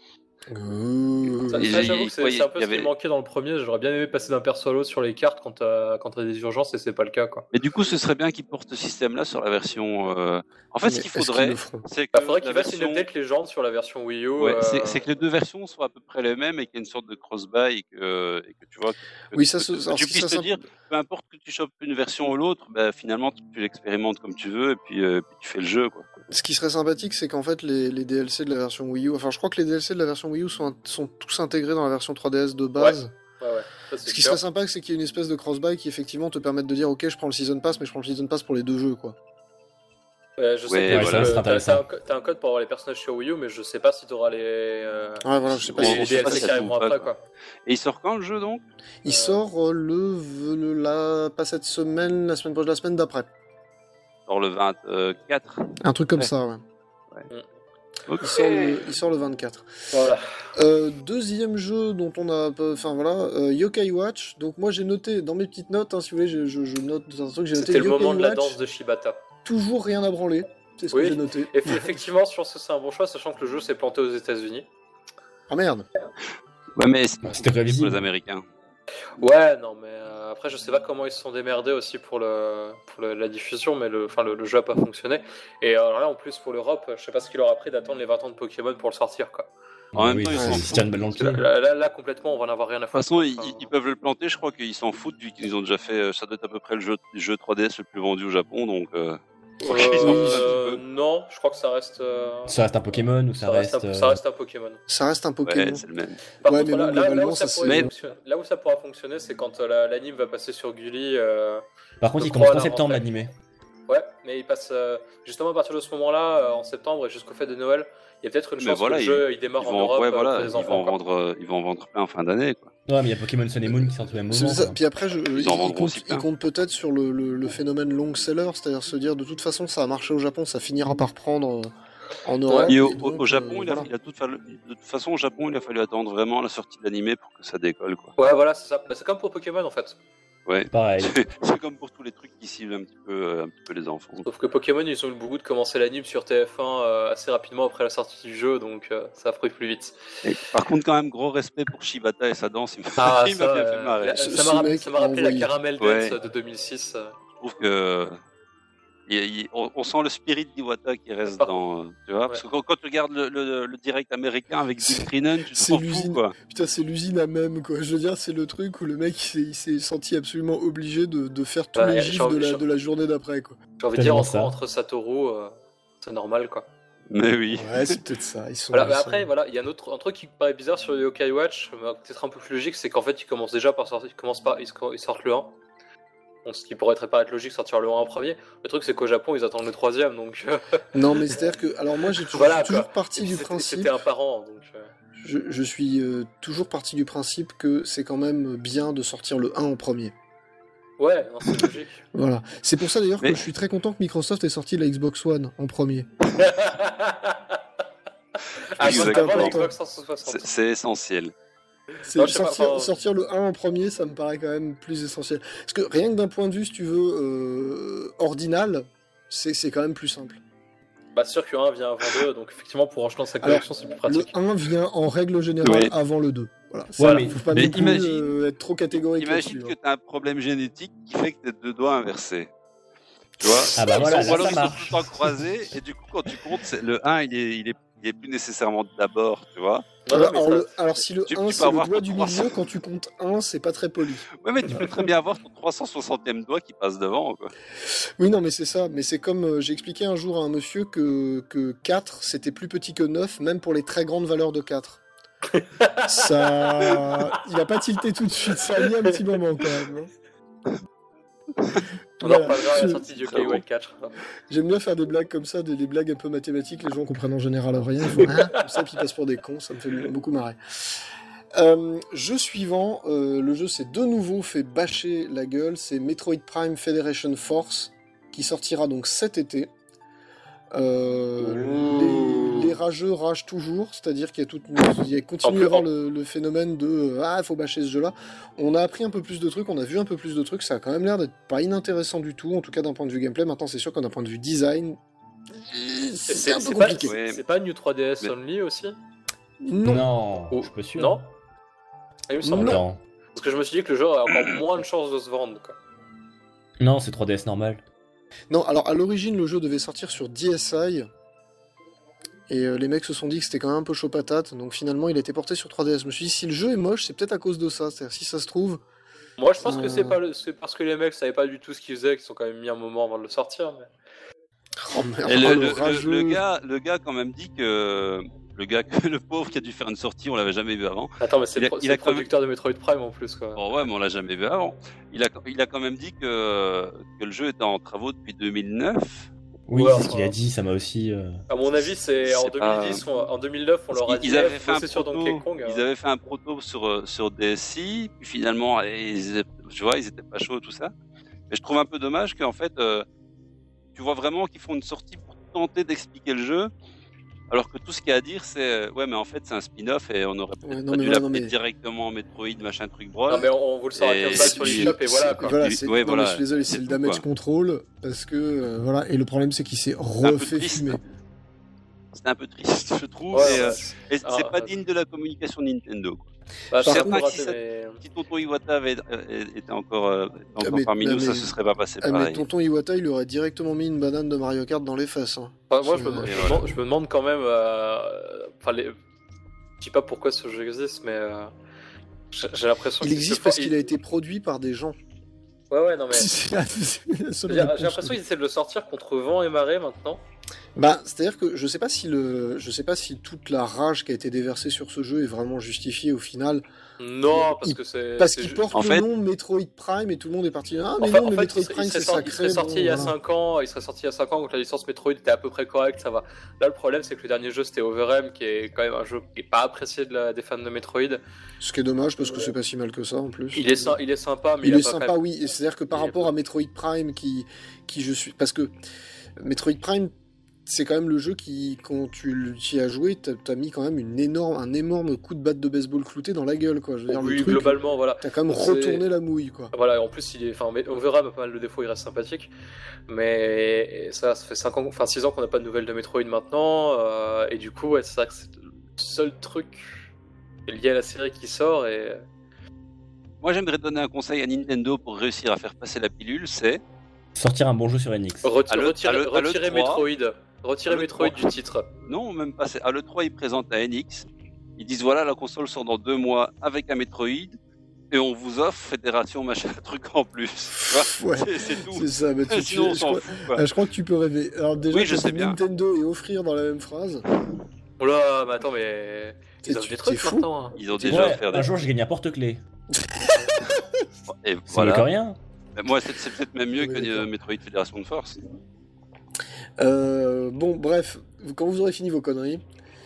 J'avoue que c'est un peu ce qui manquait dans le premier. J'aurais bien aimé passer d'un perso à l'autre sur les cartes quand t'as des urgences, et c'est pas le cas, quoi. Mais du coup, ce serait bien qu'ils portent ce système-là sur la version. En fait, ce qu'il faudrait, c'est que faudrait qu'ils fassent une update légende sur la version Wii U. Ouais, c'est que les deux versions soient à peu près les mêmes et qu'il y ait une sorte de cross-buy et que tu vois. Oui, que tu puisses te dire, peu importe que tu chopes une version ou l'autre, bah, finalement, tu l'expérimentes comme tu veux et puis tu fais le jeu, quoi. Ce qui serait sympathique, c'est qu'en fait, les DLC de la version Wii U, enfin, je crois que les DLC de la version Wii U sont tous intégrés dans la version 3DS de base. Ouais. Ce qui serait sympa, c'est qu'il y ait une espèce de cross-buy qui effectivement te permette de dire, ok, je prends le Season Pass, mais je prends le Season Pass pour les deux jeux, quoi. Je sais que t'as un code pour avoir les personnages sur Wii U, mais je sais pas si t'auras les. Voilà, je sais pas les DLC qui arriveront après, quoi. Et il sort quand le jeu donc? Il sort pas cette semaine, la semaine d'après. Sort le 24. Un truc comme ça, ouais. Okay. Il sort le 24. Voilà. Deuxième jeu dont on a... Enfin voilà, Yokai Watch. Donc moi j'ai noté dans mes petites notes, hein, si vous voulez, je note un truc, j'ai noté C'était le Yokai moment de la Watch, danse de Shibata. Toujours rien à branler, c'est ce que j'ai noté. Effectivement, je pense que c'est un bon choix, sachant que le jeu s'est planté aux États-Unis. Ah merde. Ouais, mais c'était prévisible pour les Américains. Ouais, non, mais après, je sais pas comment ils se sont démerdés aussi pour la diffusion, mais le jeu a pas fonctionné. Et alors là, en plus, pour l'Europe, je sais pas ce qu'il leur a pris d'attendre les 20 ans de Pokémon pour le sortir, quoi. En même temps, là, complètement, on va en avoir rien à foutre. De toute façon, ils peuvent le planter, je crois qu'ils s'en foutent, vu qu'ils ont déjà fait. Ça doit être à peu près le jeu 3DS le plus vendu au Japon, donc. Non, je crois que ça reste. Ça reste un Pokémon ou ça reste un Pokémon. Ça reste un Pokémon. Ouais, c'est le même. Par contre, là où ça pourra fonctionner, c'est quand l'anime va passer sur Gulli. Par contre, il commence en septembre l'animé. Ouais, mais il passe justement à partir de ce moment-là, en septembre et jusqu'au fête de Noël. Il y a peut-être une chance que le jeu il démarre en Europe pour les enfants. Ils vont en vendre plein en fin d'année, quoi. Ouais, mais il y a Pokémon Sun et Moon qui sortent au même moment. Puis après, il compte peut-être sur le phénomène long seller, c'est-à-dire se dire de toute façon ça a marché au Japon, ça finira par prendre en Europe. Et au Japon, de toute façon, au Japon, il a fallu attendre vraiment la sortie de l'animé pour que ça décolle, quoi. Ouais, voilà, c'est ça. C'est comme pour Pokémon en fait. Ouais, pareil. C'est comme pour tous les trucs qui ciblent un petit peu les enfants. Sauf que Pokémon, ils ont eu le goût de commencer l'anime sur TF1 assez rapidement après la sortie du jeu, donc ça a pris plus vite. Et par contre, quand même, gros respect pour Shibata et sa danse, il m'a bien fait marrer. Ça m'a rappelé la Caramel Dance de 2006. Je trouve que on sent le spirit d'Iwata qui reste dans. Tu vois, parce que quand tu regardes le direct américain avec Bill Trinan, tu te sens fou, quoi. Putain, c'est l'usine à même, quoi. Je veux dire, c'est le truc où le mec il s'est senti absolument obligé de faire tous les gifs de la journée d'après, quoi. J'ai envie de dire, entre Satoru, c'est normal, quoi. Mais oui. Ouais, c'est peut-être ça. Mais après, voilà, il y a un truc qui me paraît bizarre sur le Yokai Watch, peut-être un peu plus logique, c'est qu'en fait, ils commencent déjà par sortir. Ils sortent le 1. Donc, ce qui pourrait être logique, sortir le 1 en premier. Le truc, c'est qu'au Japon, ils attendent le 3ème, donc. Non, mais c'est-à-dire que. Alors, moi, j'ai toujours parti du principe. C'était un parent, donc. Je suis toujours parti du principe que c'est quand même bien de sortir le 1 en premier. Ouais, non, c'est logique. Voilà. C'est pour ça d'ailleurs que je suis très content que Microsoft ait sorti la Xbox One en premier. C'est essentiel. Sortir le 1 en premier, ça me paraît quand même plus essentiel. Parce que rien que d'un point de vue, si tu veux, ordinal, c'est quand même plus simple. Bah, c'est sûr que le 1 vient avant le 2, donc effectivement, pour enchaîner sa collection, c'est plus pratique. Le 1 vient en règle générale avant le 2. Voilà. Faut pas non plus être trop catégorique. Imagine que tu as un problème génétique qui fait que tu as deux doigts inversés. Tu vois, ah bah voilà, ils sont tout le temps croisés, et du coup, quand tu comptes, le 1, il est plus nécessairement d'abord, tu vois. Alors si le 1 c'est le doigt du milieu, quand tu comptes 1, c'est pas très poli. Ouais, mais tu peux très bien avoir ton 360e doigt qui passe devant, quoi. Oui, non, mais c'est ça. Mais c'est comme j'ai expliqué un jour à un monsieur que 4, c'était plus petit que 9, même pour les très grandes valeurs de 4. Ça... Il a pas tilté tout de suite, ça a mis un petit moment quand même. On en reparlera à la sortie du Yokai Watch 4. J'aime bien faire des blagues comme ça, des blagues un peu mathématiques, les gens comprennent en général rien, ils font comme ça, puis ils passent pour des cons, ça me fait beaucoup marrer. Jeu suivant, le jeu s'est de nouveau fait bâcher la gueule, c'est Metroid Prime Federation Force, qui sortira donc cet été. Les rageux ragent toujours, c'est-à-dire qu'il y a continue à avoir le phénomène de il faut bâcher ce jeu-là. On a appris un peu plus de trucs, on a vu un peu plus de trucs, ça a quand même l'air d'être pas inintéressant du tout, en tout cas d'un point de vue gameplay. Maintenant, c'est sûr que d'un point de vue design, c'est un peu compliqué. C'est pas New 3DS Only aussi? Non, je suis pas sûr. Non, il me semble. Non. Parce que je me suis dit que le jeu a encore moins de chances de se vendre, quoi. Non, c'est 3DS normal. Non, alors à l'origine, le jeu devait sortir sur DSi. Et les mecs se sont dit que c'était quand même un peu chaud patate, donc finalement il a été porté sur 3DS. Je me suis dit, si le jeu est moche, c'est peut-être à cause de ça. C'est-à-dire, si ça se trouve. Moi je pense que c'est parce que les mecs savaient pas du tout ce qu'ils faisaient, qu'ils ont quand même mis un moment avant de le sortir. Mais... Oh, merde, et le gars quand même dit que. Le pauvre qui a dû faire une sortie, on l'avait jamais vu avant. Attends, mais c'est le producteur de Metroid Prime en plus, quoi. Oh ouais, mais on l'a jamais vu avant. Il a quand même dit que le jeu était en travaux depuis 2009. Oui, c'est ce qu'il a dit, ça m'a aussi... À mon avis, c'est en 2010 ou en 2009, on leur a dit sur Donkey Kong. Ils avaient fait un proto sur DSi, puis finalement, ils étaient pas chauds, tout ça. Mais je trouve un peu dommage qu'en fait, tu vois vraiment qu'ils font une sortie pour tenter d'expliquer le jeu, alors que tout ce qu'il y a à dire, c'est mais en fait, c'est un spin-off et on aurait peut-être pas dû l'appeler directement Metroid, machin truc brol. Non, mais on vous le sort à 15 balles sur l'eShop et voilà quoi. Voilà, je suis désolé, c'est le damage control, parce que voilà, et le problème c'est qu'il s'est refait fumer. C'était un peu triste, je trouve. Et c'est pas digne de la communication Nintendo, quoi. Si Tonton Iwata était encore parmi nous, ça se serait pas passé pareil. Mais Tonton Iwata, il aurait directement mis une banane de Mario Kart dans les fesses. Hein. Moi, je me demande quand même. Je sais pas pourquoi ce jeu existe, mais j'ai l'impression qu'il existe parce qu'il a été produit par des gens. Ouais, non mais. J'ai l'impression qu'ils essaient de le sortir contre vent et marée maintenant. Bah, c'est-à-dire que je sais pas si toute la rage qui a été déversée sur ce jeu est vraiment justifiée au final. Non, parce qu'il porte le nom Metroid Prime et tout le monde est parti. Ah, mais mais Metroid Prime c'est sacré. Il serait sorti il y a 5 ans. Il serait sorti il y a 5 ans quand la licence Metroid était à peu près correcte, ça va. Là, le problème c'est que le dernier jeu c'était Overm, qui est quand même un jeu qui est pas apprécié des fans de Metroid. Ce qui est dommage parce que c'est pas si mal que ça en plus. Il est sympa, mais il est sympa, oui. C'est-à-dire que par rapport à Metroid Prime, qui je suis, parce que Metroid Prime, c'est quand même le jeu qui, quand tu y as joué, t'as mis quand même un énorme coup de batte de baseball clouté dans la gueule, quoi. Je veux dire, oui, le truc, globalement, voilà. T'as quand même retourné la mouille, quoi. Voilà, en plus, on verra pas mal de défauts, il reste sympathique. Mais ça fait 6 ans qu'on n'a pas de nouvelles de Metroid maintenant. Et du coup, c'est ça que c'est le seul truc lié à la série qui sort. Et moi, j'aimerais donner un conseil à Nintendo pour réussir à faire passer la pilule, c'est sortir un bon jeu sur NX. Retirer Metroid. Retirer Metroid du titre. Non, même pas. À l'E3, ils présentent un NX. Ils disent voilà, la console sort dans 2 mois avec un Metroid. Et on vous offre Fédération, machin, truc en plus. Ouais, c'est tout. C'est ça, mais sinon, on s'en fout. Je crois que tu peux rêver. Alors, déjà, oui, je sais bien. Nintendo et offrir dans la même phrase. Oh là, mais attends, mais. Ils ont des trucs maintenant. Hein. Ils ont déjà offert un jour, je gagne un porte-clés. Et c'est voilà. Que rien. Moi, c'est peut-être même mieux que Metroid Fédération de Force. Bon, bref, quand vous aurez fini vos conneries,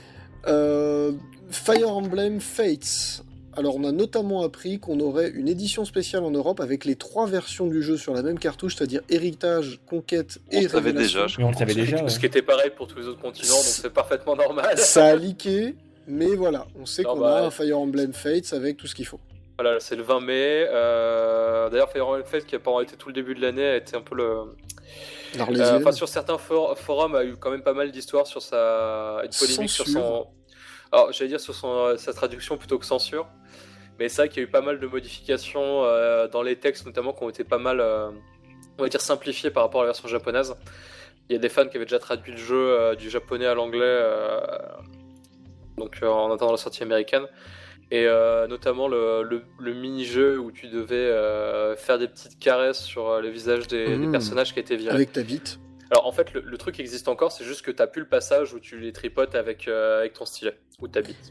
Fire Emblem Fates. Alors, on a notamment appris qu'on aurait une édition spéciale en Europe avec les 3 versions du jeu sur la même cartouche, c'est-à-dire Héritage, Conquête et Révélation. On le savait déjà. Ce qui était pareil pour tous les autres continents, donc c'est parfaitement normal. Ça a leaké, mais voilà, on sait qu'on a un Fire Emblem Fates avec tout ce qu'il faut. Voilà, c'est le 20 mai. D'ailleurs, Fire Emblem Fates, qui a pas été tout le début de l'année, a été un peu le... sur certains forums, a eu quand même pas mal d'histoires sur une polémique sur son... Alors, j'allais dire sur sa traduction plutôt que censure. Mais c'est vrai qu'il y a eu pas mal de modifications dans les textes, notamment, qui ont été pas mal, on va dire, simplifiés par rapport à la version japonaise. Il y a des fans qui avaient déjà traduit le jeu du japonais à l'anglais, donc en attendant la sortie américaine. Et notamment le mini-jeu où tu devais faire des petites caresses sur le visage des personnages qui étaient virés. Avec ta bite. Alors en fait, le truc existe encore, c'est juste que t'as plus le passage où tu les tripotes avec ton stylet, ou ta bite.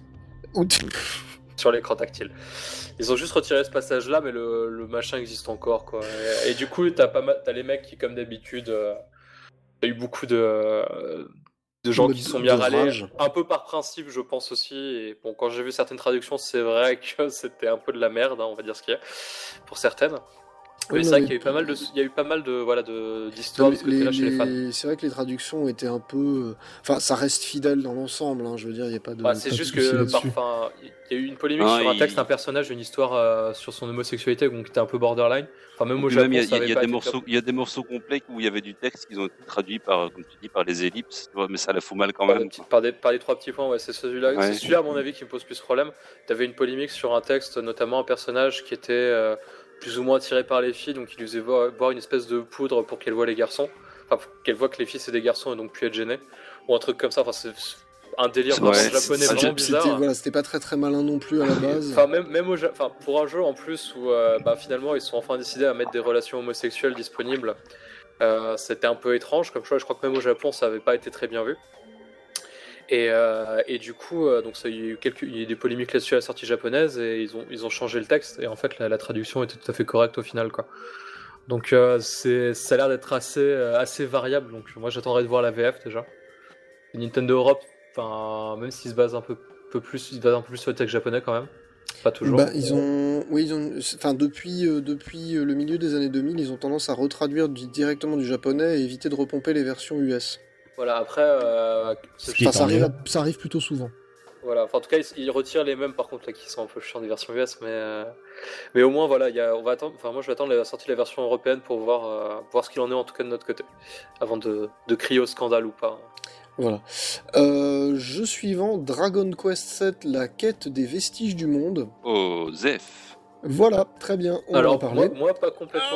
Sur l'écran tactile. Ils ont juste retiré ce passage-là, mais le machin existe encore, quoi. Et du coup, t'as les mecs qui, comme d'habitude, t'as eu beaucoup de gens qui sont mis à râler, un peu par principe, je pense aussi. Et bon, quand j'ai vu certaines traductions, c'est vrai que c'était un peu de la merde, hein, on va dire ce qu'il y a, pour certaines. Mais c'est vrai qu'il y a eu pas mal d'histoires de ce côté-là chez les fans. C'est vrai que les traductions étaient un peu... Enfin, ça reste fidèle dans l'ensemble, hein, je veux dire, il n'y a pas de... c'est juste que, il y a eu une polémique sur un texte, un personnage, une histoire sur son homosexualité, donc qui était un peu borderline. Enfin, même au Japon, il y a des morceaux complets où il y avait du texte qui ont été traduits par, comme tu dis, par les ellipses, tu vois, mais ça la fout mal quand même. Par les 3 petits points, ouais, c'est celui-là. Ouais. C'est celui-là, à mon avis, qui me pose plus problème. T'avais une polémique sur un texte, notamment un personnage qui était... plus ou moins attiré par les filles, donc il lui faisait boire une espèce de poudre pour qu'elle voie les garçons, enfin pour qu'elle voit que les filles c'est des garçons et donc plus être gênée, ou un truc comme ça. Enfin, c'est un délire japonais vraiment bizarre. C'était pas très très malin non plus à la base. Enfin, même pour un jeu en plus où finalement ils sont enfin décidés à mettre des relations homosexuelles disponibles, c'était un peu étrange comme choix. Je crois que même au Japon ça avait pas été très bien vu. Et du coup, donc il y a eu des polémiques là-dessus à la sortie japonaise et ils ont changé le texte et en fait la traduction était tout à fait correcte au final, quoi. Donc ça a l'air d'être assez variable, donc moi j'attendrai de voir la VF déjà. Et Nintendo Europe, même s'ils se basent un peu plus, ils se basent un peu plus sur le texte japonais quand même. Pas toujours. Depuis le milieu des années 2000, ils ont tendance à retraduire directement du japonais et éviter de repomper les versions US. Voilà, après... ça arrive plutôt souvent. Voilà, en tout cas, ils retirent les mêmes par contre là qui sont un peu chiants des versions US, mais au moins voilà, on va attendre. Moi, je vais attendre la sortie de la version européenne pour voir ce qu'il en est en tout cas de notre côté, avant de crier au scandale ou pas. Voilà. Jeu suivant, Dragon Quest VII, la quête des vestiges du monde. Oh, Zef. Voilà, très bien, on va en parler. Moi, pas complètement.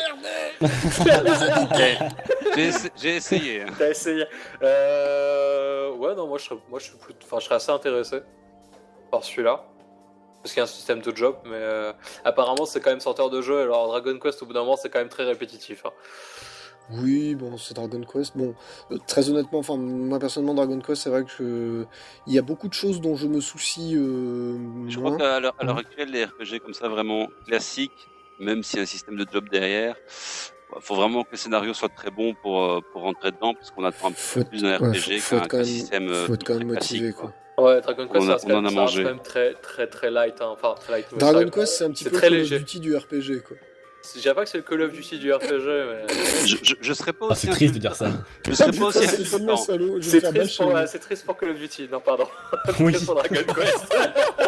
J'ai essayé. T'as essayé. Ouais, non, moi je serais assez intéressé par celui-là. Parce qu'il y a un système de job, mais apparemment c'est quand même sorteur de jeu. Alors Dragon Quest, au bout d'un moment, c'est quand même très répétitif. Oui, bon, c'est Dragon Quest. Bon, très honnêtement, moi personnellement, Dragon Quest, c'est vrai que il y a beaucoup de choses dont je me soucie. Je crois qu'à l'heure actuelle, les RPG comme ça, vraiment classiques, même s'il y a un système de job derrière, faut vraiment que le scénario soit très bon pour rentrer dedans, parce qu'on attend un peu plus d'un RPG qu'un système. Faut être quand même motivé, quoi. Ouais, Dragon Quest, ça reste quand même très très très light. Enfin, très light. Dragon Quest, c'est un petit peu très le Call of Duty du RPG, quoi. Je dirais pas que c'est le Call of Duty du RPG, mais... je serais pas aussi... c'est triste de dire ça. Je serais pas aussi... C'est triste pour Call of Duty, non pardon. Oui. Triste pour Dragon Quest.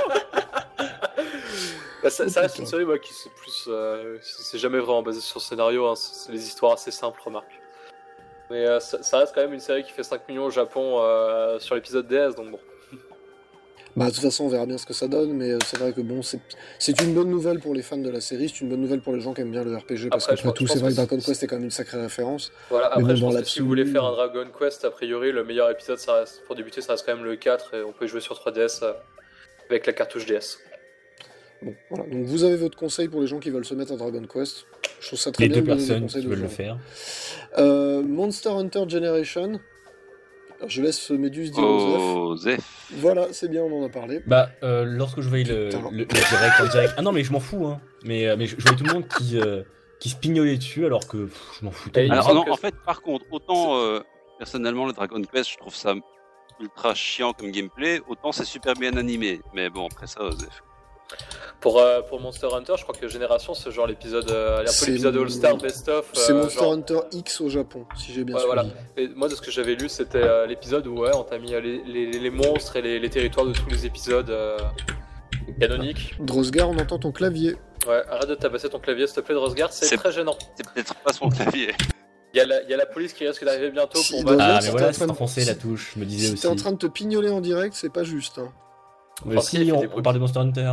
Ça reste une série qui c'est plus... c'est jamais vraiment basé sur le scénario, c'est des histoires assez simples, remarque. Mais ça reste quand même une série qui fait 5 millions au Japon sur l'épisode DS, donc bon. De toute façon, on verra bien ce que ça donne, mais c'est vrai que bon, c'est une bonne nouvelle pour les fans de la série, c'est une bonne nouvelle pour les gens qui aiment bien le RPG, parce qu'après tout, c'est vrai que Dragon Quest est quand même une sacrée référence. Voilà, après, je pense que si vous voulez faire un Dragon Quest, a priori, le meilleur épisode, pour débuter, ça reste quand même le 4, et on peut y jouer sur 3DS avec la cartouche DS. Bon, voilà, donc vous avez votre conseil pour les gens qui veulent se mettre à Dragon Quest. Je trouve ça très les bien. Les deux personnes qui veulent le faire. Monster Hunter Generation. Alors, je laisse Méduse dire Zef. Voilà, c'est bien, on en a parlé. Lorsque je voyais le direct en direct... Ah non, mais je m'en fous, hein. Mais je voyais tout le monde qui se pignolait dessus, alors que je m'en foutais. Alors non, en fait, par contre, autant personnellement, le Dragon Quest, je trouve ça ultra chiant comme gameplay, autant c'est super bien animé. Mais bon, après ça, Zef. Pour Monster Hunter, je crois que Génération, c'est genre l'épisode l'épisode All-Star Best of. C'est Monster Hunter X au Japon, si j'ai bien suivi. Voilà. Et moi, de ce que j'avais lu, c'était l'épisode où on t'a mis les monstres et les territoires de tous les épisodes canoniques. Drosgar, on entend ton clavier. Ouais, arrête de tabasser ton clavier, s'il te plaît, Drosgar, c'est très gênant. C'est peut-être pas son clavier. Il y a la police qui risque d'arriver bientôt pour battre. Ah, mais voilà, c'est enfoncé la touche, je me disais aussi. Si t'es en train de te pignoler en direct, c'est pas juste. Hein. Mais si, on parle de Monster Hunter.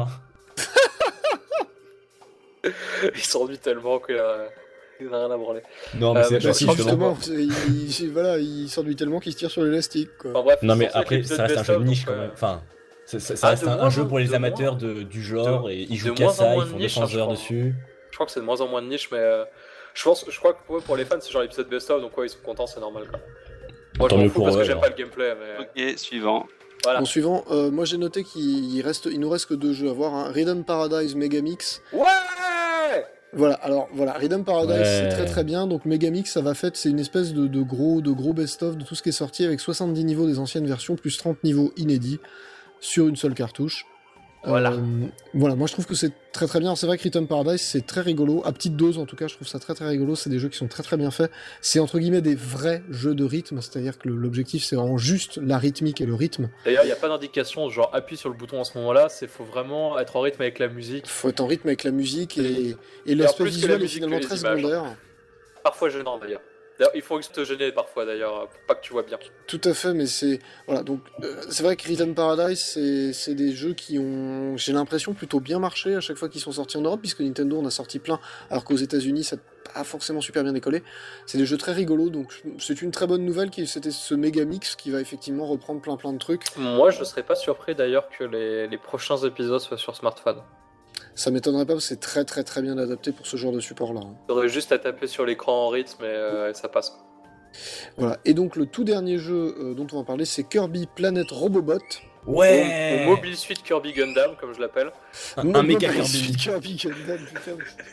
Il s'ennuie tellement qu'il n'a rien à branler. Non, mais c'est justement. Il s'ennuie tellement qu'il se tire sur l'élastique. Bref, non, mais après, ça reste un jeu de niche quand même. Enfin, ça reste un jeu pour les amateurs du genre, et ils jouent qu'à ça, ils font 200 heures dessus. Je crois que c'est de moins en moins de niche, mais je crois que pour les fans, c'est genre l'épisode best-of, donc ils sont contents, c'est normal. Moi, je m'en fous parce que j'aime pas le gameplay. Mais... Ok, suivant. Voilà. En suivant, moi j'ai noté qu'il nous reste que 2 jeux à voir. Rhythm Paradise Megamix. Ouais. Voilà, alors voilà, Rhythm Paradise c'est très très bien. Donc Megamix, ça va faire, c'est une espèce de gros best-of de tout ce qui est sorti avec 70 niveaux des anciennes versions plus 30 niveaux inédits sur une seule cartouche. Voilà. Voilà, moi je trouve que c'est très très bien. C'est vrai que Rhythm Paradise c'est très rigolo, à petite dose en tout cas, je trouve ça très très rigolo. C'est des jeux qui sont très très bien faits. C'est entre guillemets des vrais jeux de rythme, c'est-à-dire que l'objectif c'est vraiment juste la rythmique et le rythme. D'ailleurs, il n'y a pas d'indication genre appuie sur le bouton à ce moment-là, faut vraiment être en rythme avec la musique. Faut être en rythme avec la musique et l'aspect visuel est finalement très secondaire. Parfois gênant d'ailleurs. D'ailleurs, il faut te gêner parfois d'ailleurs, pour pas que tu vois bien. Tout à fait, mais c'est voilà, donc c'est vrai que Rhythm Paradise c'est des jeux qui ont, j'ai l'impression, plutôt bien marché à chaque fois qu'ils sont sortis en Europe, puisque Nintendo en a sorti plein, alors qu'aux États-Unis ça n'a pas forcément super bien décollé. C'est des jeux très rigolos, donc c'est une très bonne nouvelle c'était ce Megamix qui va effectivement reprendre plein de trucs. Moi, je serais pas surpris d'ailleurs que les prochains épisodes soient sur smartphone. Ça m'étonnerait pas parce que c'est très très très bien adapté pour ce genre de support-là. Faudrait juste à taper sur l'écran en rythme et ça passe. Voilà, et donc le tout dernier jeu dont on va parler, c'est Kirby Planet Robobot. Ouais. Au Mobile Suit Kirby Gundam, comme je l'appelle. Un méga Kirby Gundam, putain.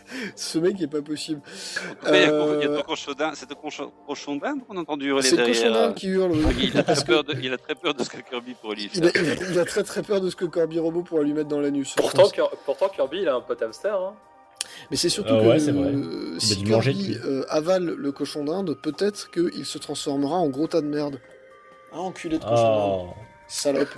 Ce mec est pas possible. Il y a ton cochon d'Inde qu'on a entendu hurler c'est derrière. C'est le cochon d'Inde qui hurle. Il a très peur de ce que Kirby pourrait lui faire. Il a très peur de ce que Kirby Robot pourrait lui mettre dans l'anus. Pourtant Kirby, il a un pote hamster. Hein. Mais c'est surtout que si Kirby avale le cochon d'Inde, peut-être qu'il se transformera en gros tas de merde. Ah, enculé de cochon d'Inde. Salope.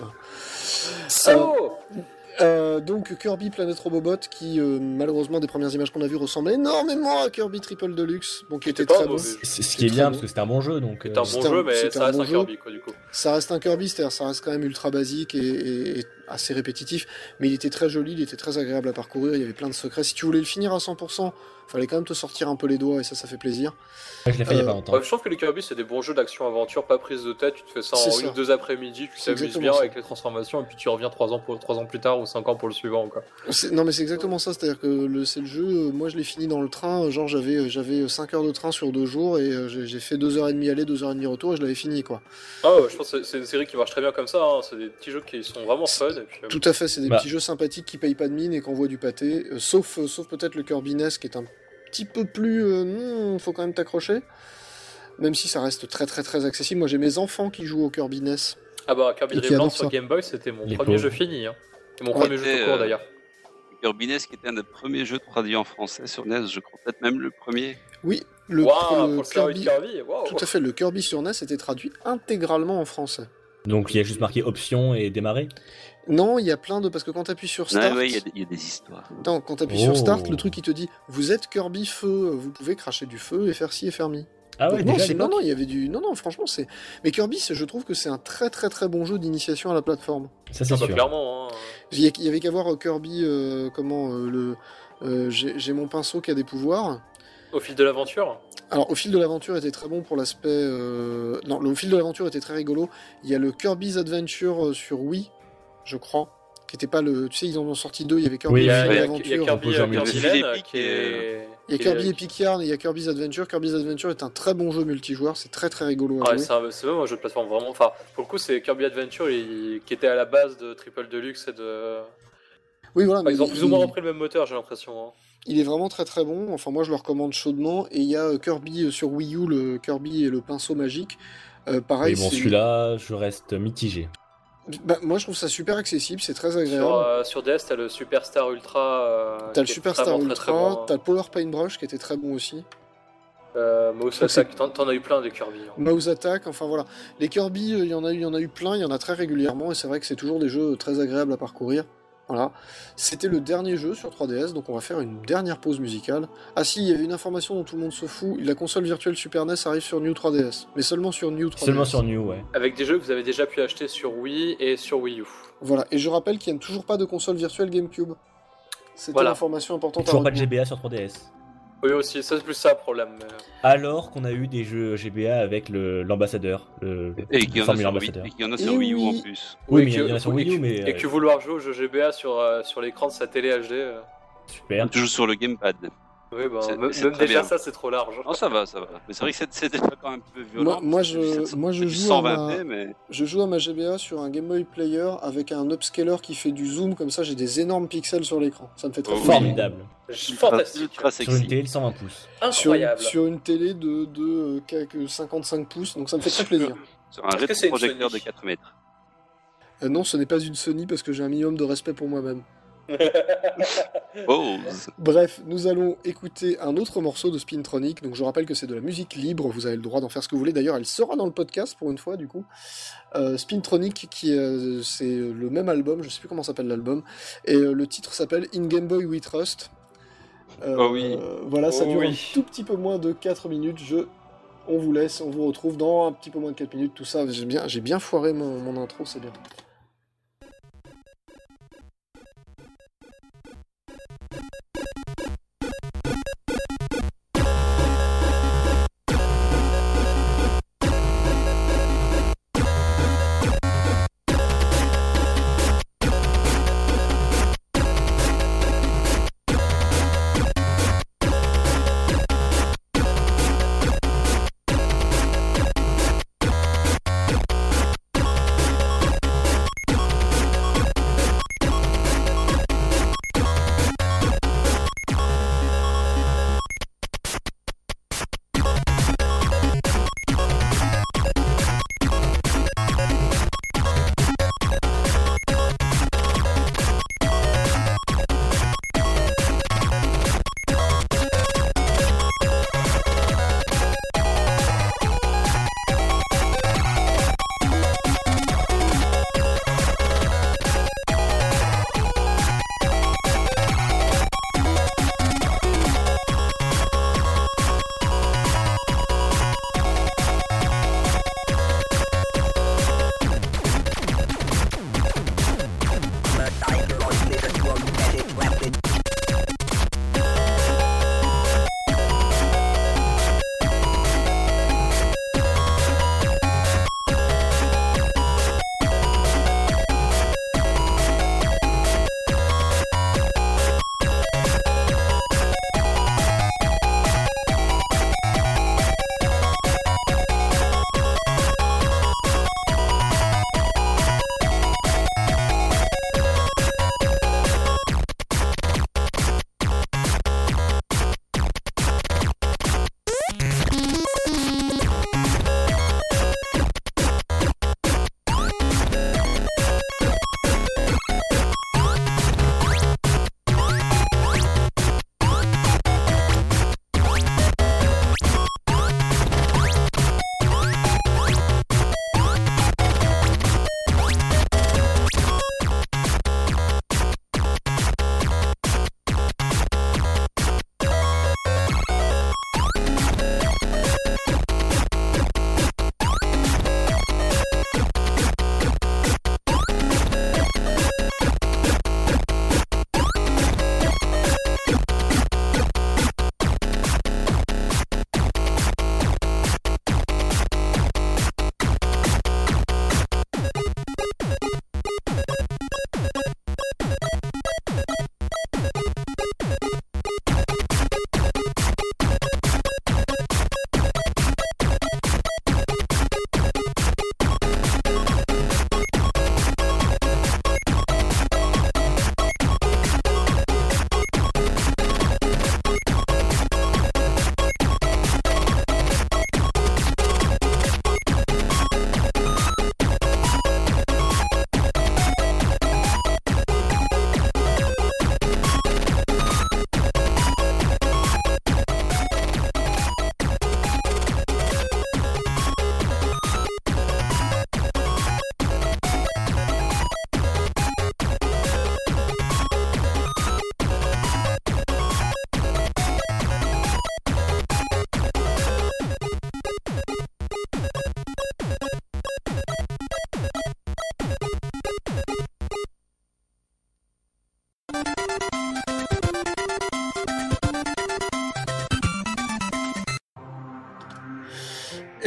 Donc Kirby Planet Robobot qui malheureusement des premières images qu'on a vues ressemblait énormément à Kirby Triple Deluxe, donc qui était très bon. C'est ce qui est bien parce que c'était un bon jeu, donc. C'est un bon jeu, mais ça reste un Kirby quoi du coup. Ça reste un Kirby, c'est-à-dire ça reste quand même ultra basique et assez répétitif, mais il était très joli, il était très agréable à parcourir, il y avait plein de secrets. Si tu voulais le finir à 100%, fallait quand même te sortir un peu les doigts et ça fait plaisir. Ouais, je l'ai fait il y a pas longtemps. Je trouve que les Kirby c'est des bons jeux d'action-aventure, pas prise de tête, tu te fais ça en 1-2 après-midi, tu t'amuses bien avec les transformations et puis tu reviens 3 ans plus tard ou 5 ans pour le suivant quoi. Non mais c'est exactement ça, c'est-à-dire que c'est le jeu, moi je l'ai fini dans le train, genre j'avais 5 heures de train sur 2 jours et j'ai fait 2h30 aller, 2h30 retour et je l'avais fini quoi. Ah ouais, je pense que c'est une série qui marche très bien comme ça, hein. C'est des petits jeux qui sont vraiment fun. Et puis, tout à fait, c'est des petits jeux sympathiques qui payent pas de mine et qui envoient du pâté, sauf peut-être le Kirby NES qui est un petit peu plus... faut quand même t'accrocher, même si ça reste très très très accessible. Moi j'ai mes enfants qui jouent au Kirby NES. Ah bah Kirby Dream Land sur Game Boy c'était mon premier jeu fini, hein. Et mon premier jeu tout court d'ailleurs. Kirby NES qui était un des premiers jeux traduits en français sur NES, je crois peut-être même le premier. Oui, le Kirby. Wow. Tout à fait, le Kirby sur NES était traduit intégralement en français. Donc il y a juste marqué option et démarrer. Non, il y a plein de... Parce que quand t'appuies sur Start... Ouais, il y a des histoires. Non, quand t'appuies sur Start, le truc il te dit « Vous êtes Kirby Feu, vous pouvez cracher du feu et faire ci et faire mi. » Ah ouais, non, il y avait du... Non, franchement, c'est... Mais Kirby, je trouve que c'est un très très très bon jeu d'initiation à la plateforme. Ça, c'est sûr. Clairement, hein. Il y avait qu'à voir Kirby, j'ai mon pinceau qui a des pouvoirs. Au fil de l'aventure. Alors, au fil de l'aventure était très bon pour l'aspect... Non, au fil de l'aventure était très rigolo. Il y a le Kirby's Adventure sur Wii, je crois, qui était pas le... Tu sais, ils en ont sorti 2, il y avait Kirby Adventure. Il y a Kirby Epic et... Il y a Kirby Epic Yarn et il y a Kirby's Adventure. Kirby's Adventure est un très bon jeu multijoueur, c'est très très rigolo à jouer. C'est même un jeu de plateforme vraiment... Enfin, pour le coup, c'est Kirby Adventure qui était à la base de Triple Deluxe et de... Oui, voilà. Enfin, ils ont plus ou moins repris le même moteur, j'ai l'impression. Hein. Il est vraiment très très bon, enfin moi je le recommande chaudement. Et il y a Kirby sur Wii U, le Kirby et le pinceau magique. Pareil, mais bon, celui-là, je reste mitigé. Bah, moi je trouve ça super accessible, c'est très agréable. Sur DS, t'as le Superstar Ultra. T'as le Superstar Ultra, bon, t'as le Power Paintbrush qui était très bon aussi. Mouse Attack, t'en as eu plein des Kirby. Hein. Mouse Attack, enfin voilà. Les Kirby, il y en a eu plein, il y en a très régulièrement, et c'est vrai que c'est toujours des jeux très agréables à parcourir. Voilà. C'était le dernier jeu sur 3DS, donc on va faire une dernière pause musicale. Ah si, il y avait une information dont tout le monde se fout, la console virtuelle Super NES arrive sur New 3DS, mais seulement sur New 3DS. Seulement sur New, ouais. Avec des jeux que vous avez déjà pu acheter sur Wii et sur Wii U. Voilà, et je rappelle qu'il n'y a toujours pas de console virtuelle GameCube. C'était l'information importante à toujours pas de GBA sur 3DS. Oui aussi, ça c'est plus ça le problème. Mais... Alors qu'on a eu des jeux GBA avec l'ambassadeur, et qui en a sur Wii U en plus. Oui, mais il y en a sur Wii U, mais... Et que vouloir jouer au jeu GBA sur l'écran de sa télé HD... Super. Toujours sur le gamepad. Oui, même déjà bien. Ça c'est trop large. Non, ça va. Mais c'est vrai que c'est déjà quand même un peu violent. Moi je joue à ma GBA sur un Game Boy Player avec un upscaler qui fait du zoom, comme ça j'ai des énormes pixels sur l'écran. Ça me fait très formidable. Fantastique. Sur une télé de 120 pouces. Incroyable. Sur une télé de 55 pouces, donc ça me fait très plaisir. Sur un rétroprojecteur de 4 mètres. Non, ce n'est pas une Sony parce que j'ai un minimum de respect pour moi-même. Bref, nous allons écouter un autre morceau de Spintronic. Donc je rappelle que c'est de la musique libre, vous avez le droit d'en faire ce que vous voulez. D'ailleurs, elle sera dans le podcast pour une fois, du coup. Spintronic, c'est le même album, je sais plus comment s'appelle l'album, et le titre s'appelle In Game Boy We Trust. Voilà, ça dure un tout petit peu moins de 4 minutes. On vous laisse, on vous retrouve dans un petit peu moins de 4 minutes. Tout ça, j'ai bien foiré mon intro, c'est bien.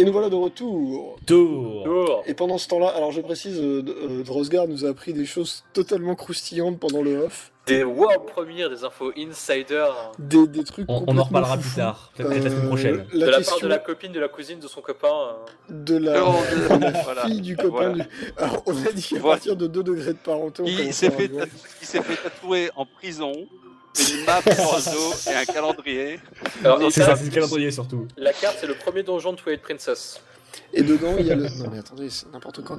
Et nous voilà de retour. Tour. Et pendant ce temps-là, alors je précise, Drosgar nous a appris des choses totalement croustillantes pendant le off. Des world premiers, des infos insider. Des trucs On en reparlera foufous. plus tard, peut-être la semaine prochaine. De la part de la copine, de la cousine, de son copain. De la Voilà. fille du copain. Voilà. Alors, on a dit qu'à Voilà. partir de 2 degrés de parenté, on Il commence s'est à fait rigoler. tatouer en prison une map sur le dos et un calendrier. Alors, Non, et C'est ça, ça, c'est le calendrier surtout. la carte, c'est le premier donjon de Twilight Princess. Et dedans, il y a le... Non mais attendez, c'est n'importe quoi.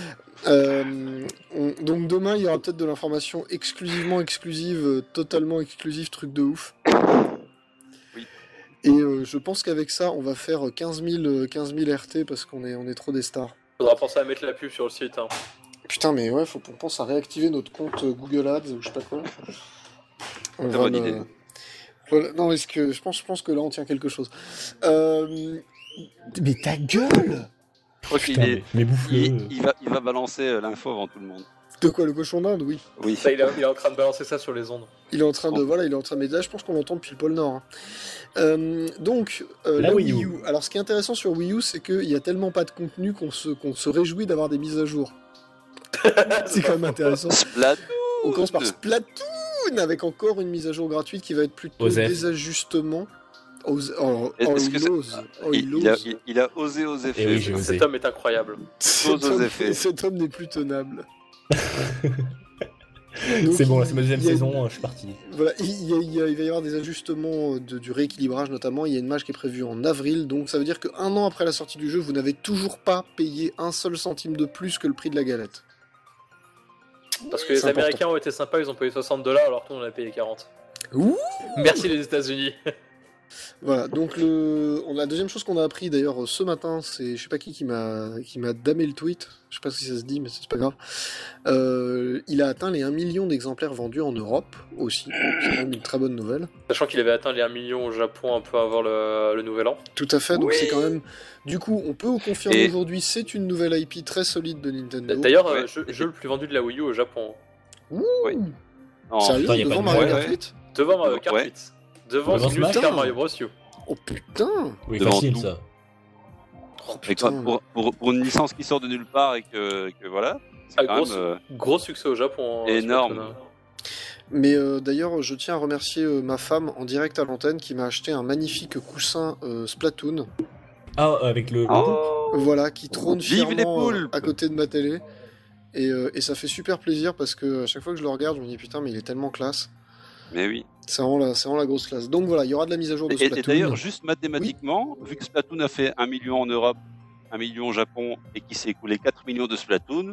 Donc demain, il y aura peut-être de l'information exclusivement exclusive, totalement exclusive, truc de ouf. Oui. Et je pense qu'avec ça, on va faire 15 000 RT parce qu'on est trop des stars. Faudra penser à mettre la pub sur le site. Hein. Putain, mais ouais, faut qu'on pense à réactiver notre compte Google Ads ou je sais pas quoi. On Très va bonne idée. Voilà. Non, est-ce que je pense que là, on tient quelque chose. Mais ta gueule! Je crois Putain, mais bouffe-le. il va balancer l'info avant tout le monde. De quoi, le cochon d'Inde? Oui. Oui. Ça, il est en train de balancer ça sur les ondes. Il est en train de, voilà, il est en train de médias, je pense qu'on l'entend depuis le pôle Nord. Hein. Donc, la Wii U. Alors, ce qui est intéressant sur Wii U, c'est qu'il y a tellement pas de contenu qu'on se réjouit d'avoir des mises à jour. C'est quand même intéressant. Splatoon. On commence par Splatoon, avec encore une mise à jour gratuite qui va être plutôt Osef. des ajustements. Est-ce que il a osé Eh faire. oui, j'ai osé. Cet homme est incroyable. Cet homme n'est plus tenable. Donc, C'est bon, là, c'est ma deuxième il y a- saison, je suis parti. Voilà, il va y avoir des ajustements du rééquilibrage notamment. Il y a une match qui est prévue en avril, donc ça veut dire qu'un an après la sortie du jeu, vous n'avez toujours pas payé un seul centime de plus que le prix de la galette. Parce que les C'est important. Américains ont été sympas, ils ont payé $60 alors que nous on a payé 40. Ouh. Merci les États-Unis. Voilà, donc la deuxième chose qu'on a appris d'ailleurs ce matin, c'est je sais pas qui m'a damé le tweet, je sais pas si ça se dit mais c'est pas grave. Il a atteint les 1 million d'exemplaires vendus en Europe aussi, c'est quand même une très bonne nouvelle. Sachant qu'il avait atteint les 1 million au Japon un peu avant le nouvel an. Tout à fait, donc Oui. c'est quand même... Du coup, on peut vous confirmer Et- aujourd'hui, c'est une nouvelle IP très solide de Nintendo. D'ailleurs, Ouais. jeu le plus vendu de la Wii U au Japon. Ouh. Oui. Non, Sérieux, Attends, y a devant pas de Mario ouais, Kart ouais. 8 Devant Mario Kart Ouais. 8. Devant Devant New Smash. Super Mario Bros. U. Oh putain. Oui, Devant facile tout. ça. Oh Et quand- putain. pour une licence qui sort de nulle part et que voilà, c'est Ah, quand gros, même. gros succès au Japon. Énorme. Splatoon. Mais d'ailleurs, je tiens à remercier ma femme en direct à l'antenne qui m'a acheté un magnifique coussin Splatoon. Ah, avec le. Oh. Voilà, qui trône Vive les fièrement poulpes. à côté de ma télé. Et ça fait super plaisir parce que à chaque fois que je le regarde, je me dis putain, mais il est tellement classe. Mais oui. C'est vraiment la grosse classe. Donc voilà, il y aura de la mise à jour de Et Splatoon. d'ailleurs, juste mathématiquement, vu que Splatoon a fait 1 million en Europe, 1 million au Japon et qu'il s'est écoulé 4 millions de Splatoon,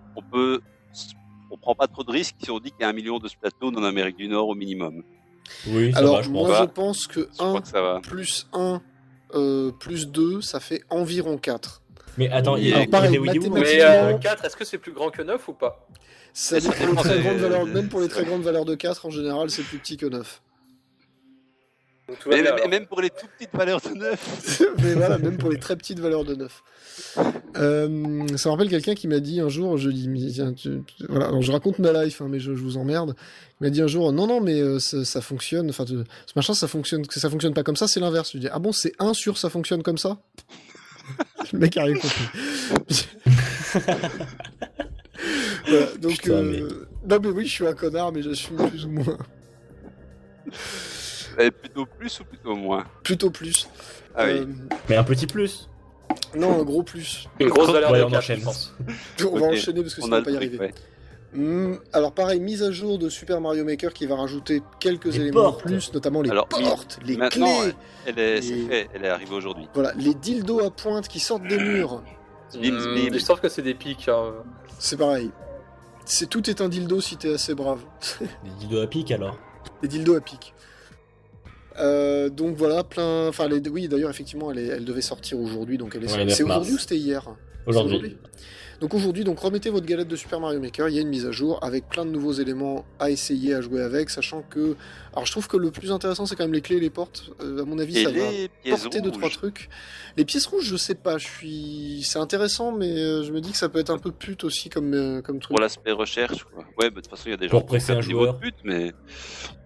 on prend pas trop de risques si on dit qu'il y a 1 million de Splatoon en Amérique du Nord au minimum. Oui, ça Alors, va, je pense. moi va. je pense que Je crois 1 que ça va. plus 1 plus 2, ça fait environ 4. Mais attends, il y a Alors, pareil, des Wii U. mathématiquement, Mais 4, est-ce que c'est plus grand que 9 ou pas? Ça Mais ça dépend des dépend très des- grandes valeurs, des- même pour les très grandes valeurs de 4, en général, c'est plus petit que 9. Donc, tout va Mais bien, alors. même pour les tout petites valeurs de 9. Mais voilà, même pour les très petites valeurs de 9. Ça me rappelle quelqu'un qui m'a dit un jour, je dis, mais tiens, voilà, alors je raconte ma life, hein, mais je vous emmerde. Il m'a dit un jour, non, mais ça fonctionne, enfin, ce machin, ça fonctionne pas comme ça, c'est l'inverse. Je lui dis, ah bon, c'est 1 sur ça fonctionne comme ça? Le mec a rien compris. Voilà, donc, Putain, non, mais oui, je suis un connard, mais j'assume plus ou moins. Plutôt plus ou plutôt moins? Plutôt plus. Ah oui. Mais un petit plus. Non, un gros plus. Une grosse valeur Ouais, de on 4, enchaîne. je pense. On va Ok. enchaîner parce que On sinon a on va pas le y truc, arriver. ouais. Alors pareil, mise à jour de Super Mario Maker qui va rajouter quelques Les éléments en portes. plus, notamment les Alors, portes, les Maintenant, clés, c'est fait, elle est arrivée aujourd'hui. voilà, les dildos à pointe qui sortent des murs. Bim, bim. Je trouve que c'est des pics. Hein. C'est pareil. Tout est un dildo si t'es assez brave. Des dildos à pic alors. Les dildos à pic. Donc voilà, plein. Enfin, oui, d'ailleurs, effectivement, elle devait sortir aujourd'hui, donc elle est Ouais, sortie. 9 C'est mars. aujourd'hui ou c'était hier? Aujourd'hui. Donc aujourd'hui, remettez votre galette de Super Mario Maker, il y a une mise à jour avec plein de nouveaux éléments à essayer, à jouer avec, sachant que... Alors je trouve que le plus intéressant c'est quand même les clés et les portes, à mon avis Et ça va les pièces porter 2-3 rouges. trucs. Les pièces rouges je sais pas, c'est intéressant mais je me dis que ça peut être un peu pute aussi comme truc. Pour l'aspect recherche, quoi. Ouais, bah, de toute façon, il y a des Pour gens qui presser font un des niveaux joueur. de pute, mais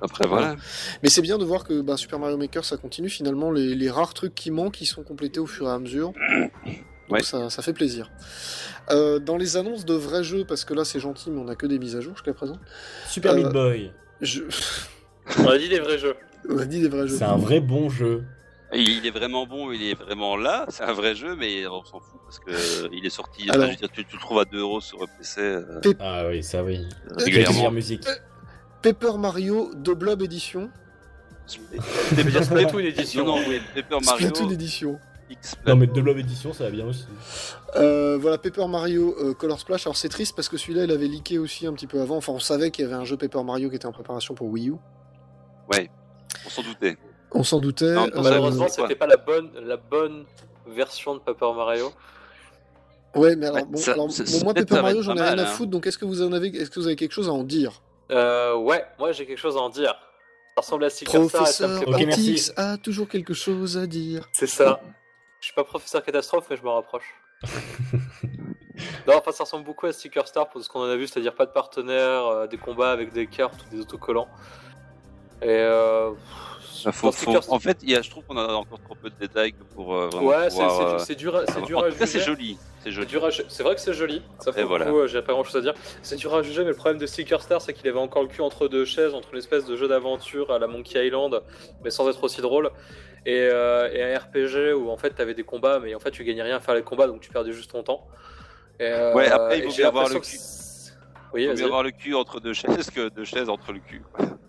Après, voilà. Mais c'est bien de voir que Super Mario Maker, ça continue. Finalement, les rares trucs qui manquent, ils sont complétés au fur et à mesure. Donc ça fait plaisir. Dans les annonces de vrais jeux, parce que là c'est gentil, mais on a que des mises à jour jusqu'à présent. Super Meat Boy. On a dit des vrais jeux. On a dit des vrais jeux. C'est un vrai bon jeu. Il est vraiment bon, il est vraiment là. C'est un vrai jeu, mais on s'en fout parce que il est sorti. Alors, je veux dire, tu le trouves à 2€ sur PC. Ah oui, ça oui. Régulièrement. Musique. Paper Mario de Blob Edition. T'es bien Splatoon édition. Non, oui, Paper Mario. Splatoon Edition. Non mais de Blob Edition, ça va bien aussi. Voilà, Paper Mario Color Splash. Alors c'est triste parce que celui-là, il avait leaké aussi un petit peu avant. Enfin, on savait qu'il y avait un jeu Paper Mario qui était en préparation pour Wii U. Ouais, on s'en doutait. On s'en doutait. Malheureusement, c'était pas la bonne version de Paper Mario. Ouais, mais alors, Ouais, moi Paper Mario, j'en ai rien à hein. foutre. Donc, est-ce que vous avez quelque chose à en dire? Ouais, moi j'ai quelque chose à en dire. Ça ressemble à Sticker Star et ça me Professeur fait pas. Antix a toujours quelque chose à dire. C'est ça. Je suis pas professeur catastrophe, mais je me rapproche. Non, enfin, ça ressemble beaucoup à Sticker Star pour ce qu'on en a vu, c'est-à-dire pas de partenaire, des combats avec des cartes ou des autocollants. Et En fait, je trouve qu'on a encore trop peu de détails pour vraiment. Ouais, pouvoir, c'est dur à en juger. tout cas, c'est joli. C'est C'est vrai que c'est joli. Ça fait voilà. beaucoup, j'ai pas grand chose à dire. C'est dur à juger, mais le problème de Sticker Star, c'est qu'il avait encore le cul entre deux chaises, entre une espèce de jeu d'aventure à la Monkey Island, mais sans être aussi drôle, et un RPG où en fait t'avais des combats, mais en fait tu gagnais rien à faire les combats, donc tu perdais juste ton temps. Ouais, après il vaut mieux avoir le cul. Oui, il vaut mieux avoir le cul entre deux chaises que deux chaises entre le cul.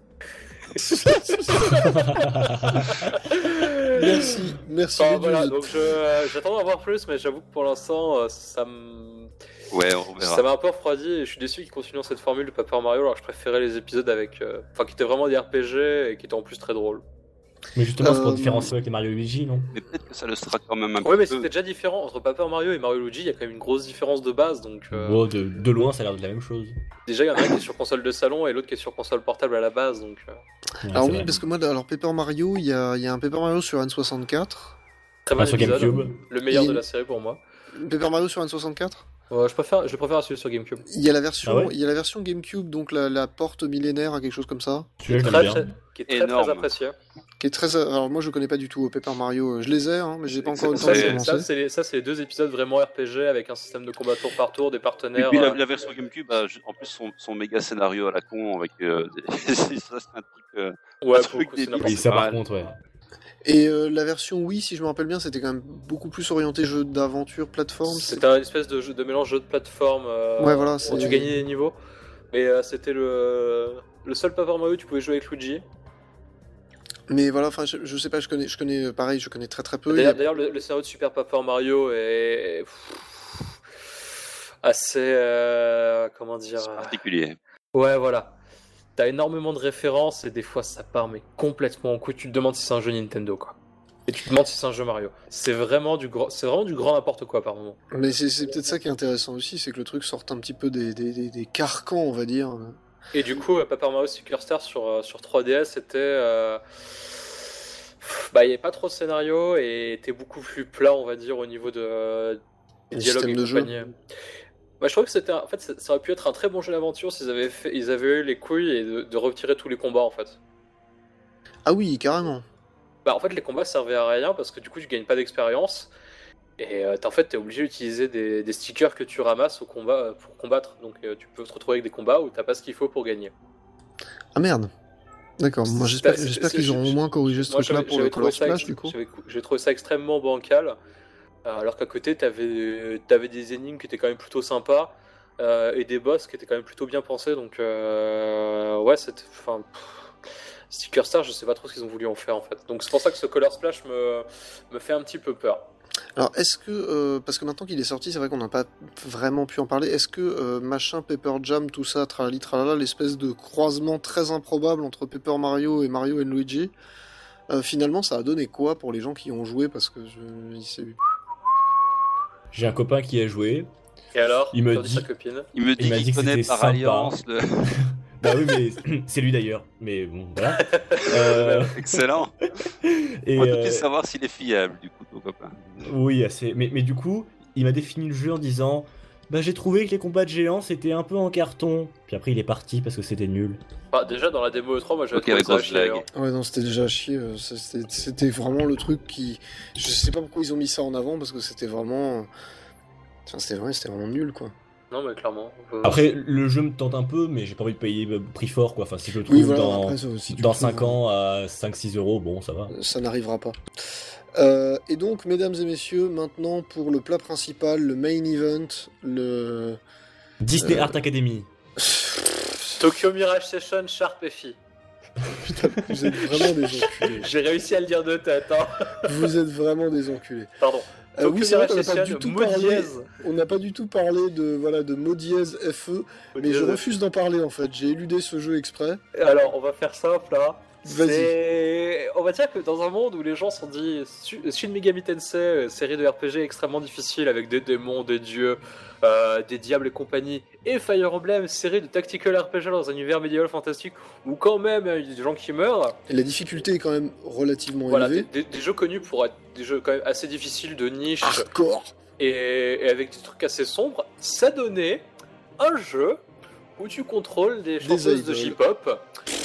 Merci. Voilà, donc j'attends d'en voir plus, mais j'avoue que pour l'instant, ça me. Ouais, on verra. Ça m'a un peu refroidi et je suis déçu qu'ils continuent dans cette formule de Paper Mario, alors que je préférais les épisodes avec. qui étaient vraiment des RPG et qui étaient en plus très drôles. Mais justement, c'est pour différencier avec les Mario et Luigi, non? Mais peut-être que ça le sera quand même un peu. Ouais, mais c'était déjà différent. Entre Paper Mario et Mario Luigi, il y a quand même une grosse différence de base. Donc, Bon, de loin, ça a l'air de la même chose. Déjà, il y en a un qui est sur console de salon et l'autre qui est sur console portable à la base. Donc, Ouais, Alors oui, vrai. parce que moi, Paper Mario, il y a un Paper Mario sur N64. très bon sur épisode. GameCube. Le meilleur Et- de la série pour moi. Paper Mario sur N64. Je préfère celui sur GameCube. Il y a la version, Ah ouais il y a la version GameCube, donc la porte millénaire, quelque chose comme ça, Celui-là, je Très, l'aime bien. qui est très Énorme. apprécié. qui est très. Alors moi, je connais pas du tout Paper Mario. Je les ai, hein, mais j'ai pas encore eu le temps Ça, de c'est- commencer. Ça, c'est les deux épisodes vraiment RPG avec un système de combat tour par tour, des Et partenaires. puis la version GameCube, en plus son méga scénario à la con avec ça c'est un truc. Ouais, un pour truc le coup, c'est débile. n'importe Et ça, pas par mal. contre, ouais. Et la version Wii, si je me rappelle bien, c'était quand même beaucoup plus orienté jeu d'aventure, plateforme. C'était un espèce de jeu de mélange jeu de plateforme Ouais, voilà, où c'est- tu gagnais des niveaux. Mais c'était le seul Paper Mario où tu pouvais jouer avec Luigi. Mais voilà, enfin, je sais pas, je connais, pareil, je connais très peu. Il y a- D'ailleurs, le scénario de Super Paper Mario est assez. Comment dire C'est particulier. Ouais, voilà. T'as énormément de références et des fois ça part mais complètement en couille. Tu te demandes si c'est un jeu Nintendo, quoi. Et tu te demandes si c'est un jeu Mario. C'est vraiment du grand n'importe quoi par moment. Mais c'est peut-être ça qui est intéressant aussi, c'est que le truc sorte un petit peu des carcans, on va dire. Et du coup, Paper Mario Sticker Star sur 3DS, c'était. Il n'y avait pas trop de scénario et était beaucoup plus plat, on va dire, au niveau des Le dialogues système et de jeu. compagnie. Bah, je trouve que en fait, ça aurait pu être un très bon jeu d'aventure s'ils ils avaient eu les couilles et de retirer tous les combats, en fait. Ah oui, carrément. Bah, en fait, les combats servaient à rien parce que du coup, tu gagnes pas d'expérience. Et en fait, t'es obligé d'utiliser des stickers que tu ramasses au combat pour combattre. Donc, tu peux te retrouver avec des combats où t'as pas ce qu'il faut pour gagner. Ah merde. D'accord, moi j'espère qu'ils auront au moins corrigé ce Moi, truc-là pour le Color Splash, du coup. J'ai trouvé ça extrêmement bancal. Alors qu'à côté, t'avais des énigmes qui étaient quand même plutôt sympas. Et des boss qui étaient quand même plutôt bien pensés. Donc, ouais, c'était. Enfin. Sticker Star, je sais pas trop ce qu'ils ont voulu en faire en fait. Donc c'est pour ça que ce Color Splash me fait un petit peu peur. Alors, est-ce que, parce que maintenant qu'il est sorti, c'est vrai qu'on n'a pas vraiment pu en parler, est-ce que machin, Paper Jam, tout ça, tralali tralala, l'espèce de croisement très improbable entre Paper Mario et Mario & Luigi, finalement ça a donné quoi pour les gens qui ont joué, parce que J'ai un copain qui a joué. Et alors, Il me perdu dit- sa copine. Il me dit m'a dit qu'il que connaît c'était par sympa. alliance le. Bah oui, mais c'est lui d'ailleurs. Mais bon, voilà. Excellent. Et, On va tout de suite savoir s'il est fiable du coup ton copain. oui, assez. Mais du coup, il m'a défini le jeu en disant Bah j'ai trouvé que les combats de géants c'était un peu en carton. Puis après il est parti parce que c'était nul. Bah, déjà dans la démo E3, moi j'avais trouvé ça chier. Ouais, non, c'était déjà à chier. C'était vraiment le truc qui. Je sais pas pourquoi ils ont mis ça en avant parce que c'était vraiment. Enfin, c'était vraiment nul quoi. Non, mais clairement. Après, le jeu me tente un peu, mais j'ai pas envie de payer prix fort quoi. Enfin, si je le trouve dans 5 ans à 5-6 euros, bon, ça va. Ça n'arrivera pas. Et donc, mesdames et messieurs, maintenant pour le plat principal, le main event, le. Disney Art Academy. Tokyo Mirage Session Sharp FI. Putain, vous êtes vraiment des enculés. J'ai réussi à le dire de tête, hein. Vous êtes vraiment des enculés. Pardon. Oui, c'est vrai qu'on n'a pas du tout parlé de mot dièse FE, mais je refuse d'en parler en fait. J'ai éludé ce jeu exprès. Alors, on va faire simple là. Vas-y. On va dire que dans un monde où les gens sont dit Shin Megami Tensei, série de RPG extrêmement difficile avec des démons, des dieux, des diables et compagnie, et Fire Emblem, série de tactical RPG dans un univers médiéval fantastique où quand même il y a des gens qui meurent. Et la difficulté est quand même relativement élevée. Des jeux connus pour être des jeux quand même assez difficiles de niche. Hardcore. Et avec des trucs assez sombres, ça donnait un jeu où tu contrôles des chanteuses de J-pop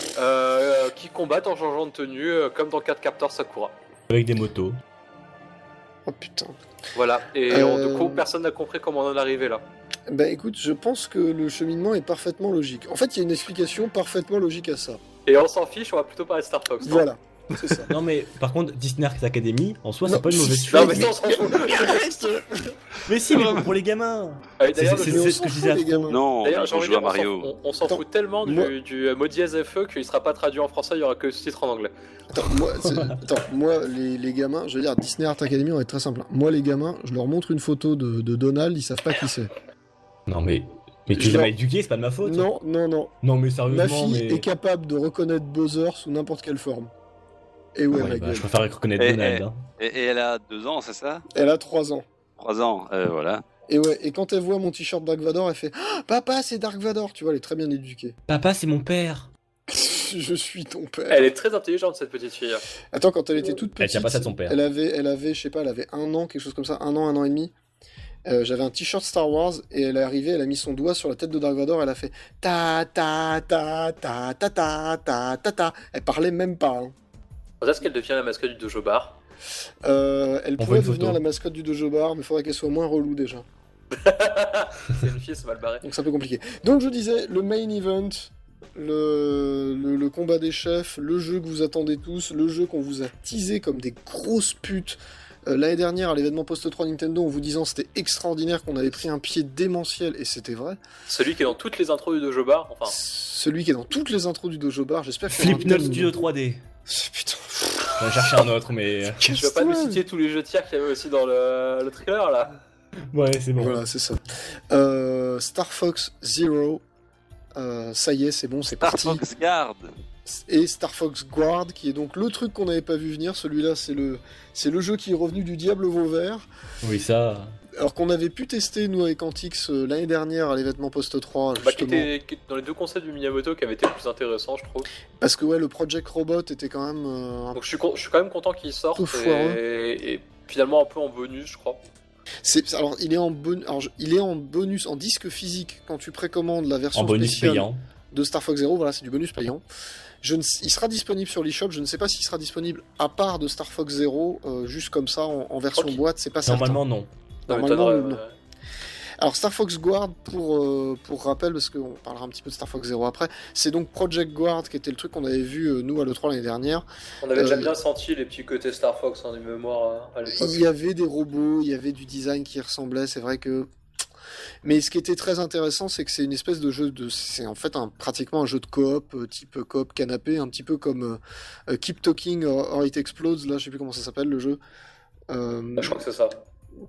qui combattent en changeant de tenue, comme dans Cardcaptor Sakura. Avec des motos. Oh putain. Voilà, et du coup, personne n'a compris comment on en est arrivé là. Bah écoute, je pense que le cheminement est parfaitement logique. En fait, il y a une explication parfaitement logique à ça. Et on s'en fiche, on va plutôt parler de Star Fox. Voilà. C'est ça. Non mais par contre Disney Art Academy en soi c'est pas une mauvaise chose. Non mais ça on s'en fout. Mais si, mais pour les gamins. D'ailleurs, c'est ce que je disais à Fro. Non, d'ailleurs, on joue à Mario. On s'en fout tellement du mot dièse FE qu'il sera pas traduit en français, il y aura que ce titre en anglais. Moi, les gamins, je veux dire, Disney Art Academy, on va être très simple. Moi, les gamins, je leur montre une photo de Donald, ils savent pas qui c'est. Non mais tu les as mal éduqués, c'est pas de ma faute. Non. Non mais sérieusement. Ma fille est capable de reconnaître Bowser sous n'importe quelle forme. Et ouais, ma gueule. Je préfère reconnaître Donald. Hein. Et elle a 2 ans, c'est ça? Elle a 3 ans. 3 ans, voilà. Et ouais, et quand elle voit mon t-shirt Dark Vador, elle fait « Papa, c'est Dark Vador !» Tu vois, elle est très bien éduquée. Papa, c'est mon père. Je suis ton père. Elle est très intelligente, cette petite fille. Attends, quand elle était toute petite, elle tient pas ça de son père. Elle avait, je sais pas, elle avait 1 an, quelque chose comme ça, 1 an et demi. J'avais un t-shirt Star Wars et elle est arrivée, elle a mis son doigt sur la tête de Dark Vador, elle a fait ta ta ta ta ta ta ta ta ta. Elle parlait même pas. Hein. Est-ce qu'elle devient la mascotte du Dojo Bar? Elle pourrait devenir la mascotte du Dojo Bar, mais il faudrait qu'elle soit moins relou déjà. C'est une fille, c'est mal barré. Donc c'est un peu compliqué. Donc je disais, le main event, le combat des chefs, le jeu que vous attendez tous, le jeu qu'on vous a teasé comme des grosses putes l'année dernière à l'événement Post 3 Nintendo en vous disant c'était extraordinaire, qu'on avait pris un pied démentiel, et c'était vrai. Celui qui est dans toutes les intros du Dojo Bar, enfin. Celui qui est dans toutes les intros du Dojo Bar, j'espère que Flipnote Studio 3D. Putain. On va chercher un autre, mais. Je vais pas nous citer tous les jeux de tir qu'il y avait aussi dans le trailer là. Ouais, c'est bon. Voilà, c'est ça. Star Fox Zero. Ça y est, c'est bon, c'est parti. Star Fox Guard. Et Star Fox Guard, qui est donc le truc qu'on n'avait pas vu venir. Celui-là, c'est le jeu qui est revenu du diable Vauvert. Oui, ça. Alors qu'on avait pu tester, nous, avec Antix, l'année dernière, à l'événement Post 3, qui était dans les 2 concepts du Miyamoto qui avait été le plus intéressant, je trouve. Parce que, ouais, le Project Robot était quand même... Donc je suis quand même content qu'il sorte, et finalement un peu en bonus, je crois. Alors, il est en bonus, en disque physique, quand tu précommandes la version en bonus spéciale payant de Star Fox Zero, voilà, c'est du bonus payant. Il sera disponible sur l'eShop, je ne sais pas s'il sera disponible à part de Star Fox Zero, juste comme ça, en version boîte, c'est pas certain. Normalement, non. Normalement, non. Alors Star Fox Guard, pour rappel, parce qu'on parlera un petit peu de Star Fox Zero après, c'est donc Project Guard qui était le truc qu'on avait vu nous à l'E3 l'année dernière. On avait déjà bien senti les petits côtés Star Fox en mémoire à l'époque. Il y avait des robots, il y avait du design qui ressemblait, c'est vrai que... Mais ce qui était très intéressant, c'est que c'est une espèce de jeu c'est en fait pratiquement un jeu de coop, type coop canapé, un petit peu comme Keep Talking or It Explodes, là je sais plus comment ça s'appelle le jeu. Je crois que c'est ça.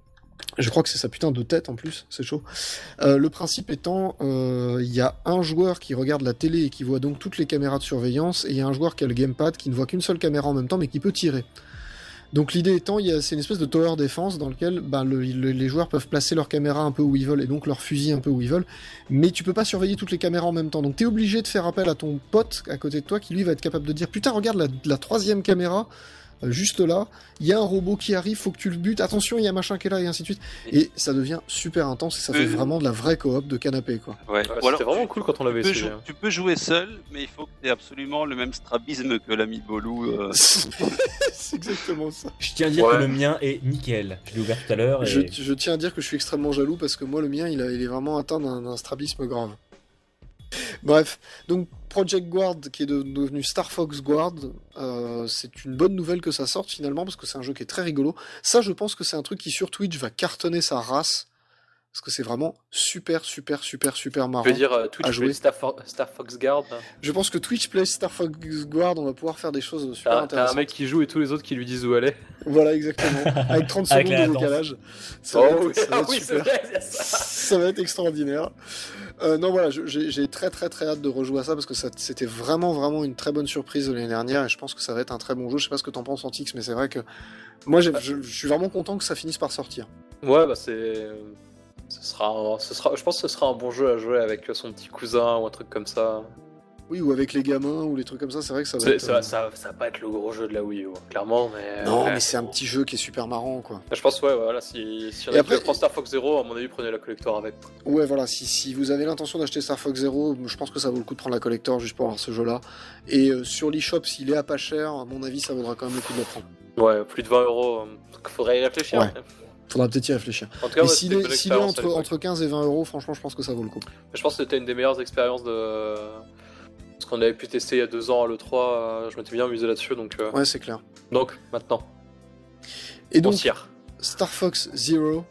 Je crois que c'est ça, putain de tête en plus, c'est chaud. Le principe étant, il y a un joueur qui regarde la télé et qui voit donc toutes les caméras de surveillance, et il y a un joueur qui a le gamepad qui ne voit qu'une seule caméra en même temps mais qui peut tirer. Donc l'idée étant, c'est une espèce de tower defense dans lequel les joueurs peuvent placer leur caméra un peu où ils veulent et donc leur fusil un peu où ils veulent, mais tu peux pas surveiller toutes les caméras en même temps. Donc t'es obligé de faire appel à ton pote à côté de toi qui lui va être capable de dire « Putain, regarde la 3e caméra !» juste là, il y a un robot qui arrive, faut que tu le butes, attention, il y a machin qui est là, et ainsi de suite. Et ça devient super intense, et ça fait vraiment de la vraie coop de canapé, quoi. Ouais. C'était vraiment cool quand on l'avait essayé. Tu peux jouer seul, mais il faut que tu aies absolument le même strabisme que l'ami Bolou. C'est exactement ça. Je tiens à dire que le mien est nickel. Je l'ai ouvert tout à l'heure. Et... Je tiens à dire que je suis extrêmement jaloux, parce que moi, le mien, il est vraiment atteint d'un strabisme grave. Bref, donc Project Guard qui est devenu Star Fox Guard, c'est une bonne nouvelle que ça sorte finalement parce que c'est un jeu qui est très rigolo. Ça, je pense que c'est un truc qui sur Twitch va cartonner sa race parce que c'est vraiment super marrant. Je veux dire, Twitch Play Star Fox Guard. Je pense que Twitch Play Star Fox Guard, on va pouvoir faire des choses super intéressantes. T'as un mec qui joue et tous les autres qui lui disent où aller. Voilà, exactement. Avec 30 secondes de décalage. Ça va être super. Ça va être extraordinaire. Non, voilà, j'ai très hâte de rejouer à ça parce que c'était vraiment une très bonne surprise de l'année dernière et je pense que ça va être un très bon jeu. Je sais pas ce que t'en penses, Antix, mais c'est vrai que moi je suis vraiment content que ça finisse par sortir. Ouais, bah ce sera, je pense que ce sera un bon jeu à jouer avec son petit cousin ou un truc comme ça. Oui, ou avec les gamins ou les trucs comme ça, c'est vrai que ça va être... Ça va pas être le gros jeu de la Wii U, clairement, mais... Non, mais c'est un petit jeu qui est super marrant, quoi. Je pense, voilà, si on a après, prend Star Fox Zero, à mon avis, prenez la collector avec. Ouais, voilà, si vous avez l'intention d'acheter Star Fox Zero, je pense que ça vaut le coup de prendre la collector juste pour avoir ce jeu-là. Et sur l'eShop, s'il est à pas cher, à mon avis, ça vaudra quand même le coup de le prendre. Ouais, plus de 20€, faudrait y réfléchir. Ouais. Faudra peut-être y réfléchir. En tout cas, s'il est entre 15 et 20€, franchement, je pense que ça vaut le coup. Je pense que c'était une des meilleures expériences de... Ce qu'on avait pu tester il y a 2 ans à l'E3, je m'étais bien amusé là-dessus, donc... Ouais, c'est clair. Donc, maintenant. Et donc, Star Fox Zero...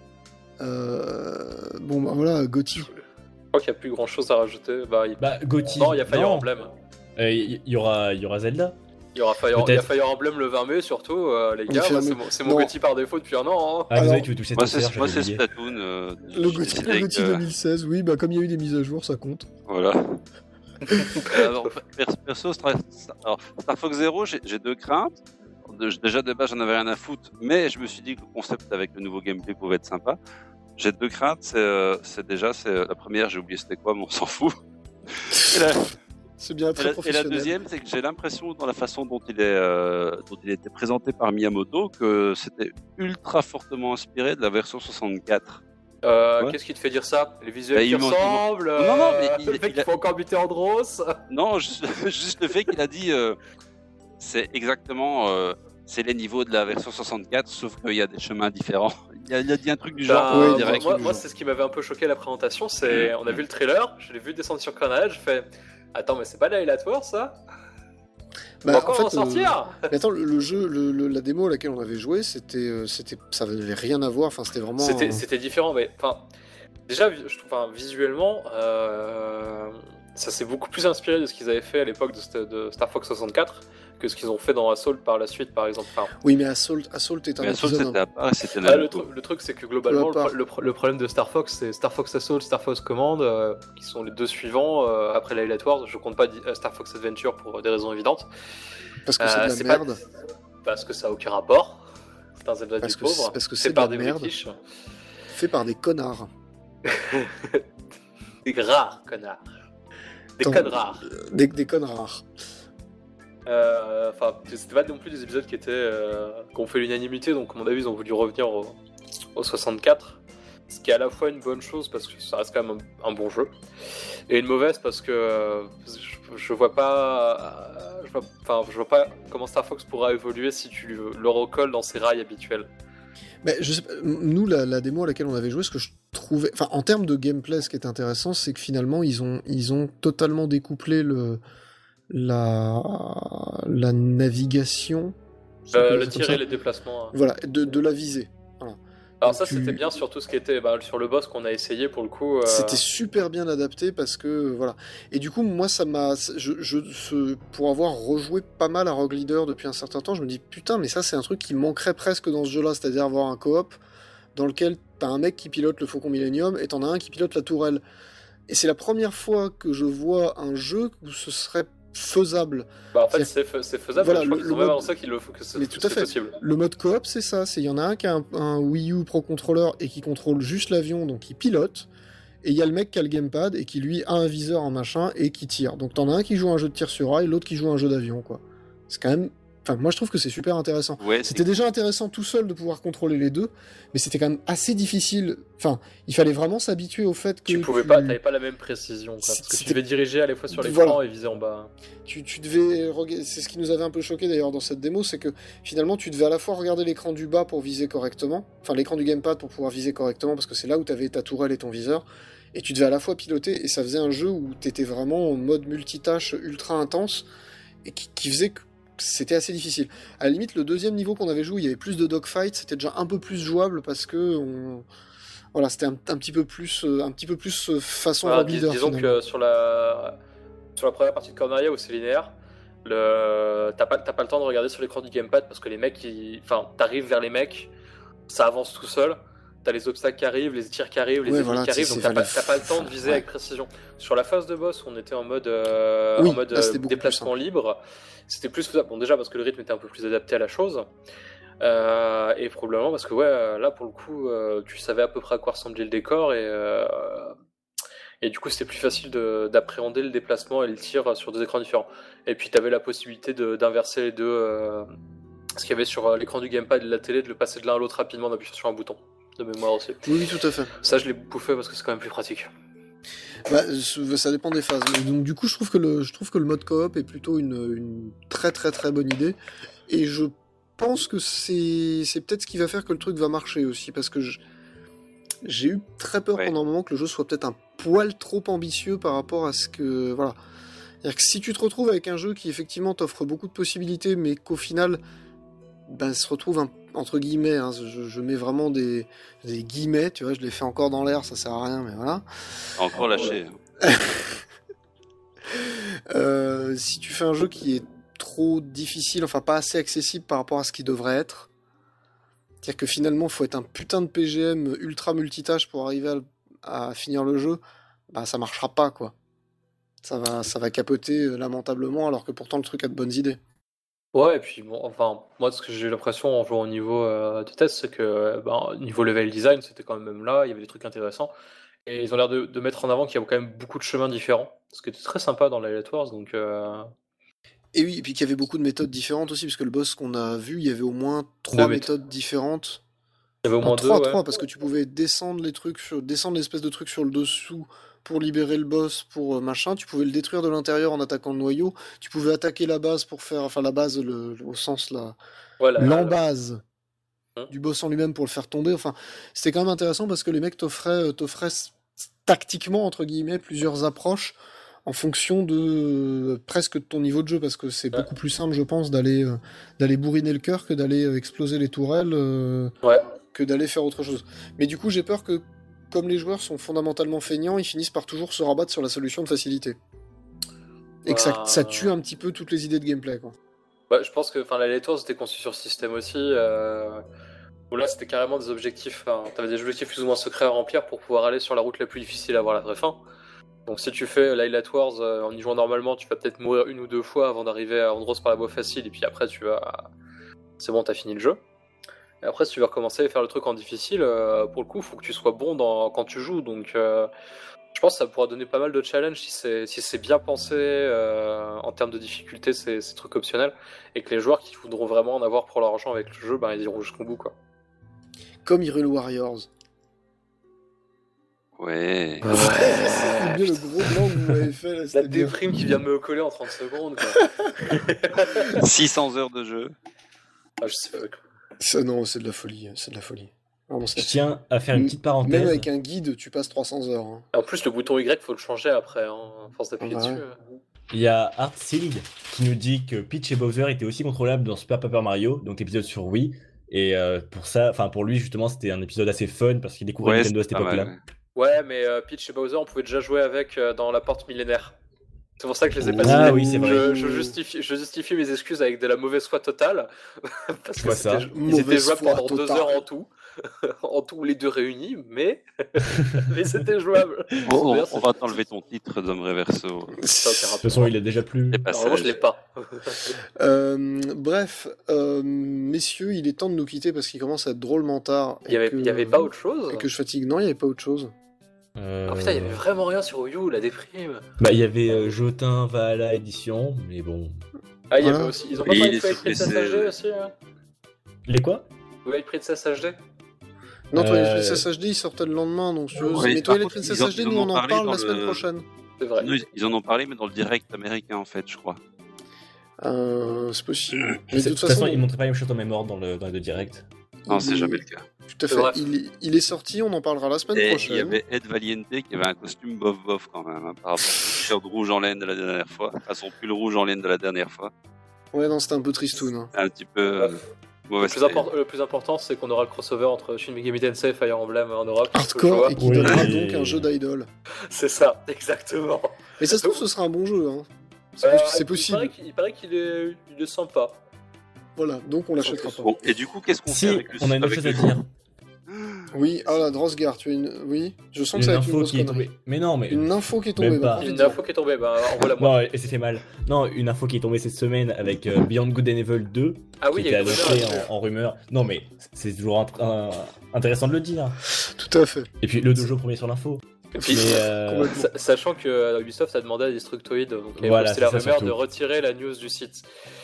Bon, bah voilà, Gotti. Je crois qu'il n'y a plus grand-chose à rajouter. Gotti... Non, il y a Fire Emblem. Il y aura Zelda. Il y a Fire Emblem le 20 mai, surtout, les gars. C'est mon Gotti par défaut depuis un an. Hein. Ah, désolé, tu veux toucher moi, c'est Splatoon. Le Gotti 2016, oui, bah comme il y a eu des mises à jour, ça compte. Voilà. Alors, perso, Star Fox Zero, j'ai 2 craintes. Déjà de base, j'en avais rien à foutre, mais je me suis dit que le concept avec le nouveau gameplay pouvait être sympa. J'ai 2 craintes, c'est la première, j'ai oublié c'était quoi, mais on s'en fout. C'est bien très professionnel. Et la deuxième, c'est que j'ai l'impression dans la façon dont il était présenté par Miyamoto que c'était ultra fortement inspiré de la version 64. Qu'est-ce qui te fait dire ça? Les visuels qui ressemblent Non, mais le fait qu'il faut encore buter Andros. Non, juste le fait qu'il a dit c'est exactement c'est les niveaux de la version 64, sauf qu'il y a des chemins différents. Il a dit un truc du genre. Moi, c'est ce qui m'avait un peu choqué à la présentation, c'est on a vu le trailer, je l'ai vu descendre sur Carnage, je fais attends, mais c'est pas l'aléatoire ça? Encore en sortir. Mais attends, le jeu, la démo à laquelle on avait joué, c'était, ça n'avait rien à voir. Enfin, c'était vraiment. C'était différent, mais enfin, déjà, je trouve, visuellement, ça s'est beaucoup plus inspiré de ce qu'ils avaient fait à l'époque de Star Fox 64 que ce qu'ils ont fait dans Assault par la suite, par exemple. Enfin, oui, mais Assault est un épisode. Le truc, c'est que globalement, le problème de Star Fox, c'est Star Fox Assault, Star Fox Command, qui sont les 2 suivants après l'Aléatoire. Je compte pas Star Fox Adventure pour des raisons évidentes. Parce que c'est de la merde. Parce que ça a aucun rapport. C'est un Zelda du pauvre. Parce que c'est par de des merde. British. Fait par des connards. Des rares connards. Des connes rares. Des connes rares. C'était pas non plus des épisodes qui ont fait l'unanimité, donc à mon avis ils ont voulu revenir au 64, ce qui est à la fois une bonne chose parce que ça reste quand même un bon jeu, et une mauvaise parce que je vois pas comment Star Fox pourra évoluer si tu le recolles dans ses rails habituels. Mais je sais pas, nous la démo à laquelle on avait joué, ce que je trouvais, enfin en termes de gameplay, ce qui est intéressant, c'est que finalement ils ont totalement découplé la navigation, le tir et les déplacements. Hein. Voilà, de la visée. Voilà. Alors ça c'était bien sur tout ce qui était sur le boss qu'on a essayé pour le coup. C'était super bien adapté parce que voilà. Et du coup moi ça m'a, pour avoir rejoué pas mal à Rogue Leader depuis un certain temps, je me dis putain mais ça c'est un truc qui manquerait presque dans ce jeu-là, c'est-à-dire avoir un coop dans lequel t'as un mec qui pilote le Faucon Millenium et t'en as un qui pilote la tourelle. Et c'est la première fois que je vois un jeu où ce serait faisable. En fait, c'est faisable. Voilà, je crois qu'ils ont même annoncé qu'il le faut que c'est possible. Le mode coop, c'est ça. Il y en a un qui a un Wii U Pro Controller et qui contrôle juste l'avion, donc il pilote. Et il y a le mec qui a le gamepad et qui lui a un viseur, un machin et qui tire. Donc t'en as un qui joue un jeu de tir sur rail, l'autre qui joue un jeu d'avion, quoi. C'est quand même Enfin, moi je trouve que c'est super intéressant. Ouais, c'était déjà intéressant tout seul de pouvoir contrôler les deux, mais c'était quand même assez difficile. Enfin, il fallait vraiment s'habituer au fait que... t'avais pas la même précision, quoi, parce que tu devais diriger à la fois sur l'écran et viser en bas. Tu devais... C'est ce qui nous avait un peu choqué d'ailleurs dans cette démo, c'est que finalement tu devais à la fois regarder l'écran du bas pour viser correctement, enfin l'écran du gamepad pour pouvoir viser correctement, parce que c'est là où t'avais ta tourelle et ton viseur, et tu devais à la fois piloter, et ça faisait un jeu où t'étais vraiment en mode multitâche ultra intense, et qui faisait que c'était assez difficile. À la limite, le deuxième niveau qu'on avait joué, il y avait plus de dogfight, c'était déjà un peu plus jouable parce que voilà, c'était un petit peu plus façon Rogue Leader. Disons que sur la première partie de Corneria où c'est linéaire, t'as pas le temps de regarder sur l'écran du gamepad parce que les mecs, t'arrives vers les mecs, ça avance tout seul. T'as les obstacles qui arrivent, les tirs qui arrivent, les ennemis qui arrivent, donc t'as pas le temps de viser avec précision. Sur la phase de boss, on était en mode déplacement libre. C'était plus faisable. Bon, déjà parce que le rythme était un peu plus adapté à la chose. Et probablement parce que, là, pour le coup, tu savais à peu près à quoi ressemblait le décor. Et du coup, c'était plus facile d'appréhender le déplacement et le tir sur deux écrans différents. Et puis, t'avais la possibilité d'inverser les deux. Ce qu'il y avait sur l'écran du gamepad et de la télé, de le passer de l'un à l'autre rapidement en appuyant sur un bouton. De mémoire aussi. Oui, tout à fait. Ça, je l'ai bouffé parce que c'est quand même plus pratique. Ça dépend des phases. Donc du coup, je trouve que le mode coop est plutôt une très très très bonne idée. Et je pense que c'est peut-être ce qui va faire que le truc va marcher aussi, parce que j'ai eu très peur pendant un moment que le jeu soit peut-être un poil trop ambitieux par rapport à ce que voilà. C'est-à-dire que si tu te retrouves avec un jeu qui effectivement t'offre beaucoup de possibilités, mais qu'au final se retrouve entre guillemets, hein, je mets vraiment des guillemets, tu vois, je les fais encore dans l'air, ça sert à rien, mais voilà. Encore lâché. Si tu fais un jeu qui est trop difficile, enfin pas assez accessible par rapport à ce qu'il devrait être, c'est-à-dire que finalement il faut être un putain de PGM ultra multitâche pour arriver à finir le jeu, ça marchera pas, quoi. Ça va capoter lamentablement, alors que pourtant le truc a de bonnes idées. Ouais, et puis bon, enfin, moi, ce que j'ai eu l'impression en jouant au niveau de test, c'est que niveau level design, c'était quand même là, il y avait des trucs intéressants. Et ils ont l'air de mettre en avant qu'il y a quand même beaucoup de chemins différents, ce qui était très sympa dans Light Wars, donc... Et oui, et puis qu'il y avait beaucoup de méthodes différentes aussi, parce que le boss qu'on a vu, il y avait au moins 3 méthodes différentes. Il y avait au moins 3, parce que tu pouvais descendre l'espèce de truc sur le dessous pour libérer le boss, pour machin, tu pouvais le détruire de l'intérieur en attaquant le noyau, tu pouvais attaquer la base pour faire, enfin la base au sens l'embase du boss en lui-même pour le faire tomber, enfin c'était quand même intéressant parce que les mecs t'offraient tactiquement entre guillemets plusieurs approches en fonction de presque de ton niveau de jeu, parce que c'est beaucoup plus simple je pense d'aller bourriner le cœur que d'aller exploser les tourelles, que d'aller faire autre chose. Mais du coup j'ai peur que comme les joueurs sont fondamentalement feignants, ils finissent par toujours se rabattre sur la solution de facilité. Et que ça tue un petit peu toutes les idées de gameplay, quoi. Je pense que la Light Wars était conçu sur ce système aussi. Où là, c'était carrément des objectifs. T'avais des objectifs plus ou moins secrets à remplir pour pouvoir aller sur la route la plus difficile à avoir la vraie fin. Donc si tu fais Light Wars en y jouant normalement, tu vas peut-être mourir 1 ou 2 fois avant d'arriver à Andros par la voie facile, et puis après c'est bon, t'as fini le jeu. Et après, si tu veux recommencer à faire le truc en difficile, pour le coup, il faut que tu sois bon quand tu joues. Donc, je pense que ça pourra donner pas mal de challenges si c'est bien pensé en termes de difficulté, ces trucs optionnels. Et que les joueurs qui voudront vraiment en avoir pour leur argent avec le jeu, ils iront jusqu'au bout, quoi. Comme Hyrule Warriors. Ouais. C'est bien le gros blanc que vous m'avez fait là. La déprime qui vient de me coller en 30 secondes, quoi. 600 heures de jeu. Je sais pas. Non, c'est de la folie. Vraiment, je tiens à faire une petite parenthèse. Même avec un guide, tu passes 300 heures. Hein. En plus, le bouton Y, faut le changer après, à force d'appuyer dessus. Il y a Artseed qui nous dit que Peach et Bowser étaient aussi contrôlables dans Super Paper Mario, donc l'épisode sur Wii. Et pour lui, justement, c'était un épisode assez fun parce qu'il découvrait Nintendo à cette époque-là. Ouais, mais Peach et Bowser, on pouvait déjà jouer avec dans la porte millénaire. C'est pour ça que je les ai pas cités. Ah oui, c'est vrai. Je justifie mes excuses avec de la mauvaise foi totale. Parce que ils étaient jouables pendant 2 heures en tout. En tout, les deux réunis, mais c'était jouable. On va t'enlever ton titre d'homme reverso. De toute façon, il est déjà plus. Normalement, je l'ai pas. Bref, messieurs, il est temps de nous quitter parce qu'il commence à être drôlement tard. Il y avait pas autre chose. Et que je fatigue. Non, il y avait pas autre chose. Oh putain, il y avait vraiment rien sur Wii U, la déprime. Il y avait Jotin Valhalla édition, mais bon. Ah, il y avait aussi. Ils ont pas parlé de Twilight Princess HD aussi, hein. Les quoi? Twilight Princess HD. Non, Twilight Princess HD, il sortait le lendemain, donc mais Twilight Princess HD, nous on en parle la semaine prochaine. C'est vrai. Ils en ont parlé, mais dans le direct américain, en fait, je crois. C'est possible. Mais de toute façon, ils montraient pas la même chose dans Même Ordre dans le direct. Non, c'est jamais le cas. Tout à fait. Il est sorti, on en parlera la semaine prochaine. Il y avait Ed Valiente qui avait un costume bof quand même, hein, par rapport au t-shirt rouge en laine de la dernière fois, à son pull rouge en laine de la dernière fois. Ouais, non, c'était un peu tristoun. Hein. Un petit peu... Le plus important, c'est qu'on aura le crossover entre Shin Megami Tensei et Fire Emblem en Europe. Hardcore, et qui donnera donc un jeu d'idol. C'est ça, exactement. Mais ça se trouve, ce sera un bon jeu. Hein. C'est possible. Il paraît qu'il est sympa. Voilà, donc on l'achètera pas. Bon, et du coup, qu'est-ce qu'on fait avec le... on a une autre chose à dire. Oui, la Drosgar, tu as une... Oui, je sens que ça va être une grosse connerie. Mais non, mais... Une info qui est tombée. Une info qui est tombée, envoie-la-moi. Non, et c'est fait mal. Non, une info qui est tombée cette semaine avec Beyond Good and Evil 2, qui était annoncé en rumeur. Non, mais c'est toujours intéressant de le dire. Tout à fait. Et puis le dojo premier sur l'info. Et puis, sachant que Ubisoft a demandé à Destructoid, donc c'est la rumeur surtout de retirer la news du site.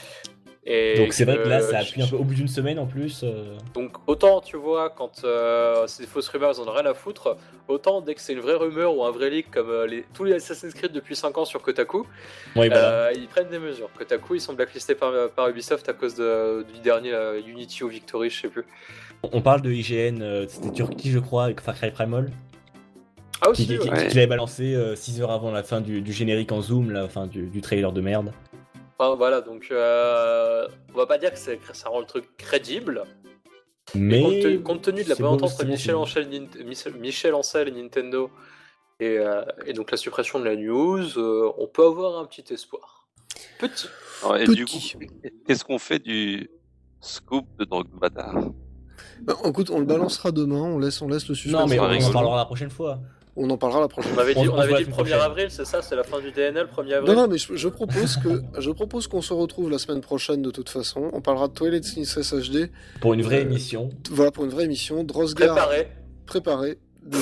Et donc c'est vrai que là ça appuie un peu au bout d'une semaine en plus. Donc autant tu vois quand c'est des fausses rumeurs ils en ont rien à foutre, autant dès que c'est une vraie rumeur ou un vrai leak comme tous les Assassin's Creed depuis 5 ans sur Kotaku, ils prennent des mesures. Kotaku ils sont blacklistés par Ubisoft à cause du dernier Unity ou Victory, je sais plus. On parle de IGN, c'était Turquie je crois avec Far Cry Primal. Ah aussi, qui l'avait balancé 6 heures avant la fin du générique en zoom, la fin du trailer de merde. Enfin, voilà, donc on va pas dire que ça rend le truc crédible, mais compte tenu de la bonne entente entre Michel Ancel et Nintendo et donc la suppression de la news, on peut avoir un petit espoir. Petit. Du coup, qu'est-ce qu'on fait du scoop de Drogue Bâtard? Écoute, on le balancera demain, on laisse le suspense. Non, mais on en parlera la prochaine fois. On en parlera la prochaine fois. On avait dit le 1er avril, c'est ça? C'est la fin du DNL, 1er avril? Non, mais je propose qu'on se retrouve la semaine prochaine de toute façon. On parlera de Twilight Princess HD. Pour une vraie émission. Voilà, pour une vraie émission. Drosgar... Préparé.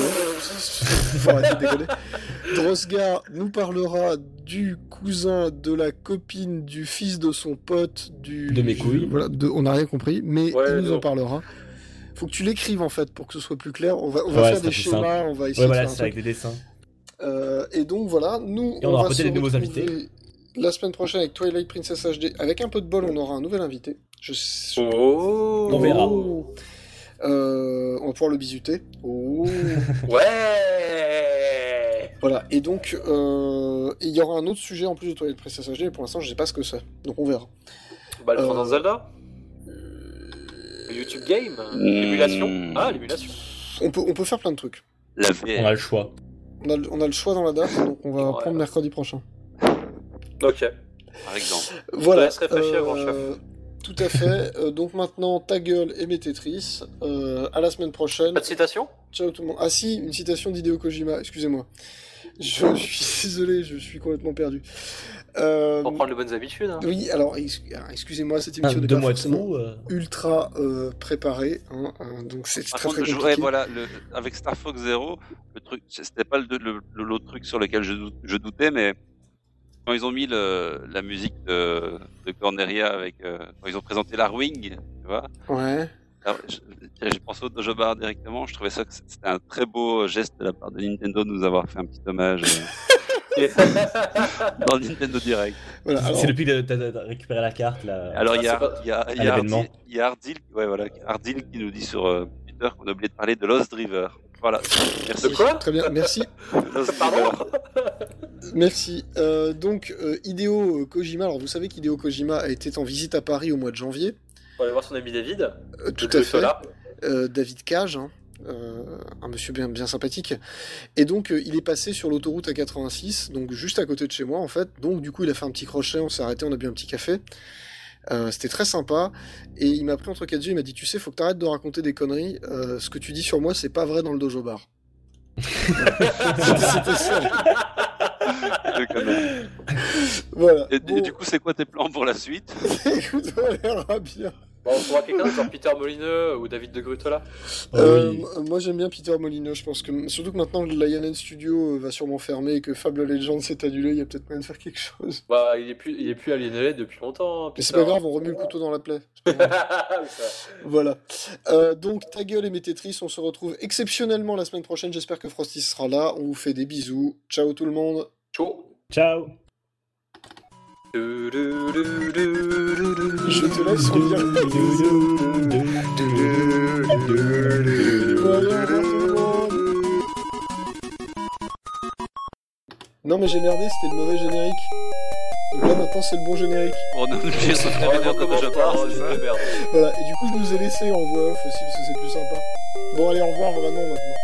Faut arrêter de déconner. Drosgar nous parlera du cousin, de la copine, du fils de son pote, de mes couilles. Voilà, on n'a rien compris, mais il nous en parlera. Faut que tu l'écrives en fait pour que ce soit plus clair. On va faire des schémas, on va essayer de faire c'est avec des dessins. Et donc voilà, on aura peut-être des nouveaux invités. La semaine prochaine avec Twilight Princess HD. Avec un peu de bol, on aura un nouvel invité. On verra. On va pouvoir le bisuter. Ouais. Voilà, et donc il y aura un autre sujet en plus de Twilight Princess HD, mais pour l'instant je sais pas ce que c'est. Donc on verra. Le Phantom Zelda YouTube Game, l'émulation. L'émulation. On peut faire plein de trucs. On a le choix. On a le choix dans la date, donc on va prendre mercredi prochain. Ok. Par exemple. Voilà. Je laisse réfléchir avant chef. Tout à fait. Donc maintenant, ta gueule et mes Tetris. À la semaine prochaine. Pas de citation? Ciao tout le monde. Ah si, une citation d'Hideo Kojima. Excusez-moi. Je suis désolé, je suis complètement perdu. Pour prendre les bonnes habitudes. Hein. Oui, alors excusez-moi, cette émission n'est pas forcément ultra préparée. Donc c'est très compliqué. Voilà, avec Star Fox Zero, le truc, c'était pas l'autre truc sur lequel je doutais, mais quand ils ont mis la musique de Corneria avec quand ils ont présenté l'Arwing, tu vois. Ouais. Alors, j'ai pensé au Dojo Bar directement. Je trouvais ça que c'était un très beau geste de la part de Nintendo de nous avoir fait un petit hommage dans le Nintendo Direct. Voilà, c'est depuis que t'as récupéré la carte là. Alors il y a Ardil qui nous dit sur Twitter qu'on a oublié de parler de Lost River. Voilà. Merci. De quoi? Très bien, merci. Pardon. Merci. Donc Hideo Kojima. Alors vous savez qu'Hideo Kojima a été en visite à Paris au mois de janvier. On va aller voir son ami David. Tout à fait. David Cage, un monsieur bien sympathique. Et donc, il est passé sur l'autoroute A86, donc juste à côté de chez moi, en fait. Donc, du coup, il a fait un petit crochet, on s'est arrêté, on a bu un petit café. C'était très sympa. Et il m'a pris entre quatre yeux, il m'a dit, tu sais, faut que t'arrêtes de raconter des conneries. Ce que tu dis sur moi, c'est pas vrai dans le dojo bar. C'était ça. Voilà. Et du coup, c'est quoi tes plans pour la suite? Écoute, on verra bien. Bon, on trouvera quelqu'un genre Peter Molineux ou David de Grutola. Moi j'aime bien Peter Molineux, je pense que surtout que maintenant le Lionhead Studio va sûrement fermer et que Fable Legends s'est annulé, il y a peut-être moyen de faire quelque chose. Bah il est plus à Lionhead depuis longtemps. Mais c'est pas grave, on remet le couteau dans la plaie. Voilà. Donc ta gueule et mes Tetris, on se retrouve exceptionnellement la semaine prochaine, j'espère que Frosty sera là, on vous fait des bisous, ciao tout le monde. Ciao. Je te laisse revenir. Non mais j'ai merdé, c'était le mauvais générique. Donc là maintenant c'est le bon générique. On a obligé de se prévenir quand déjà part, c'est ça. Voilà, et du coup je nous ai laissé en voix off aussi parce que c'est plus sympa. Bon allez, au revoir, maintenant.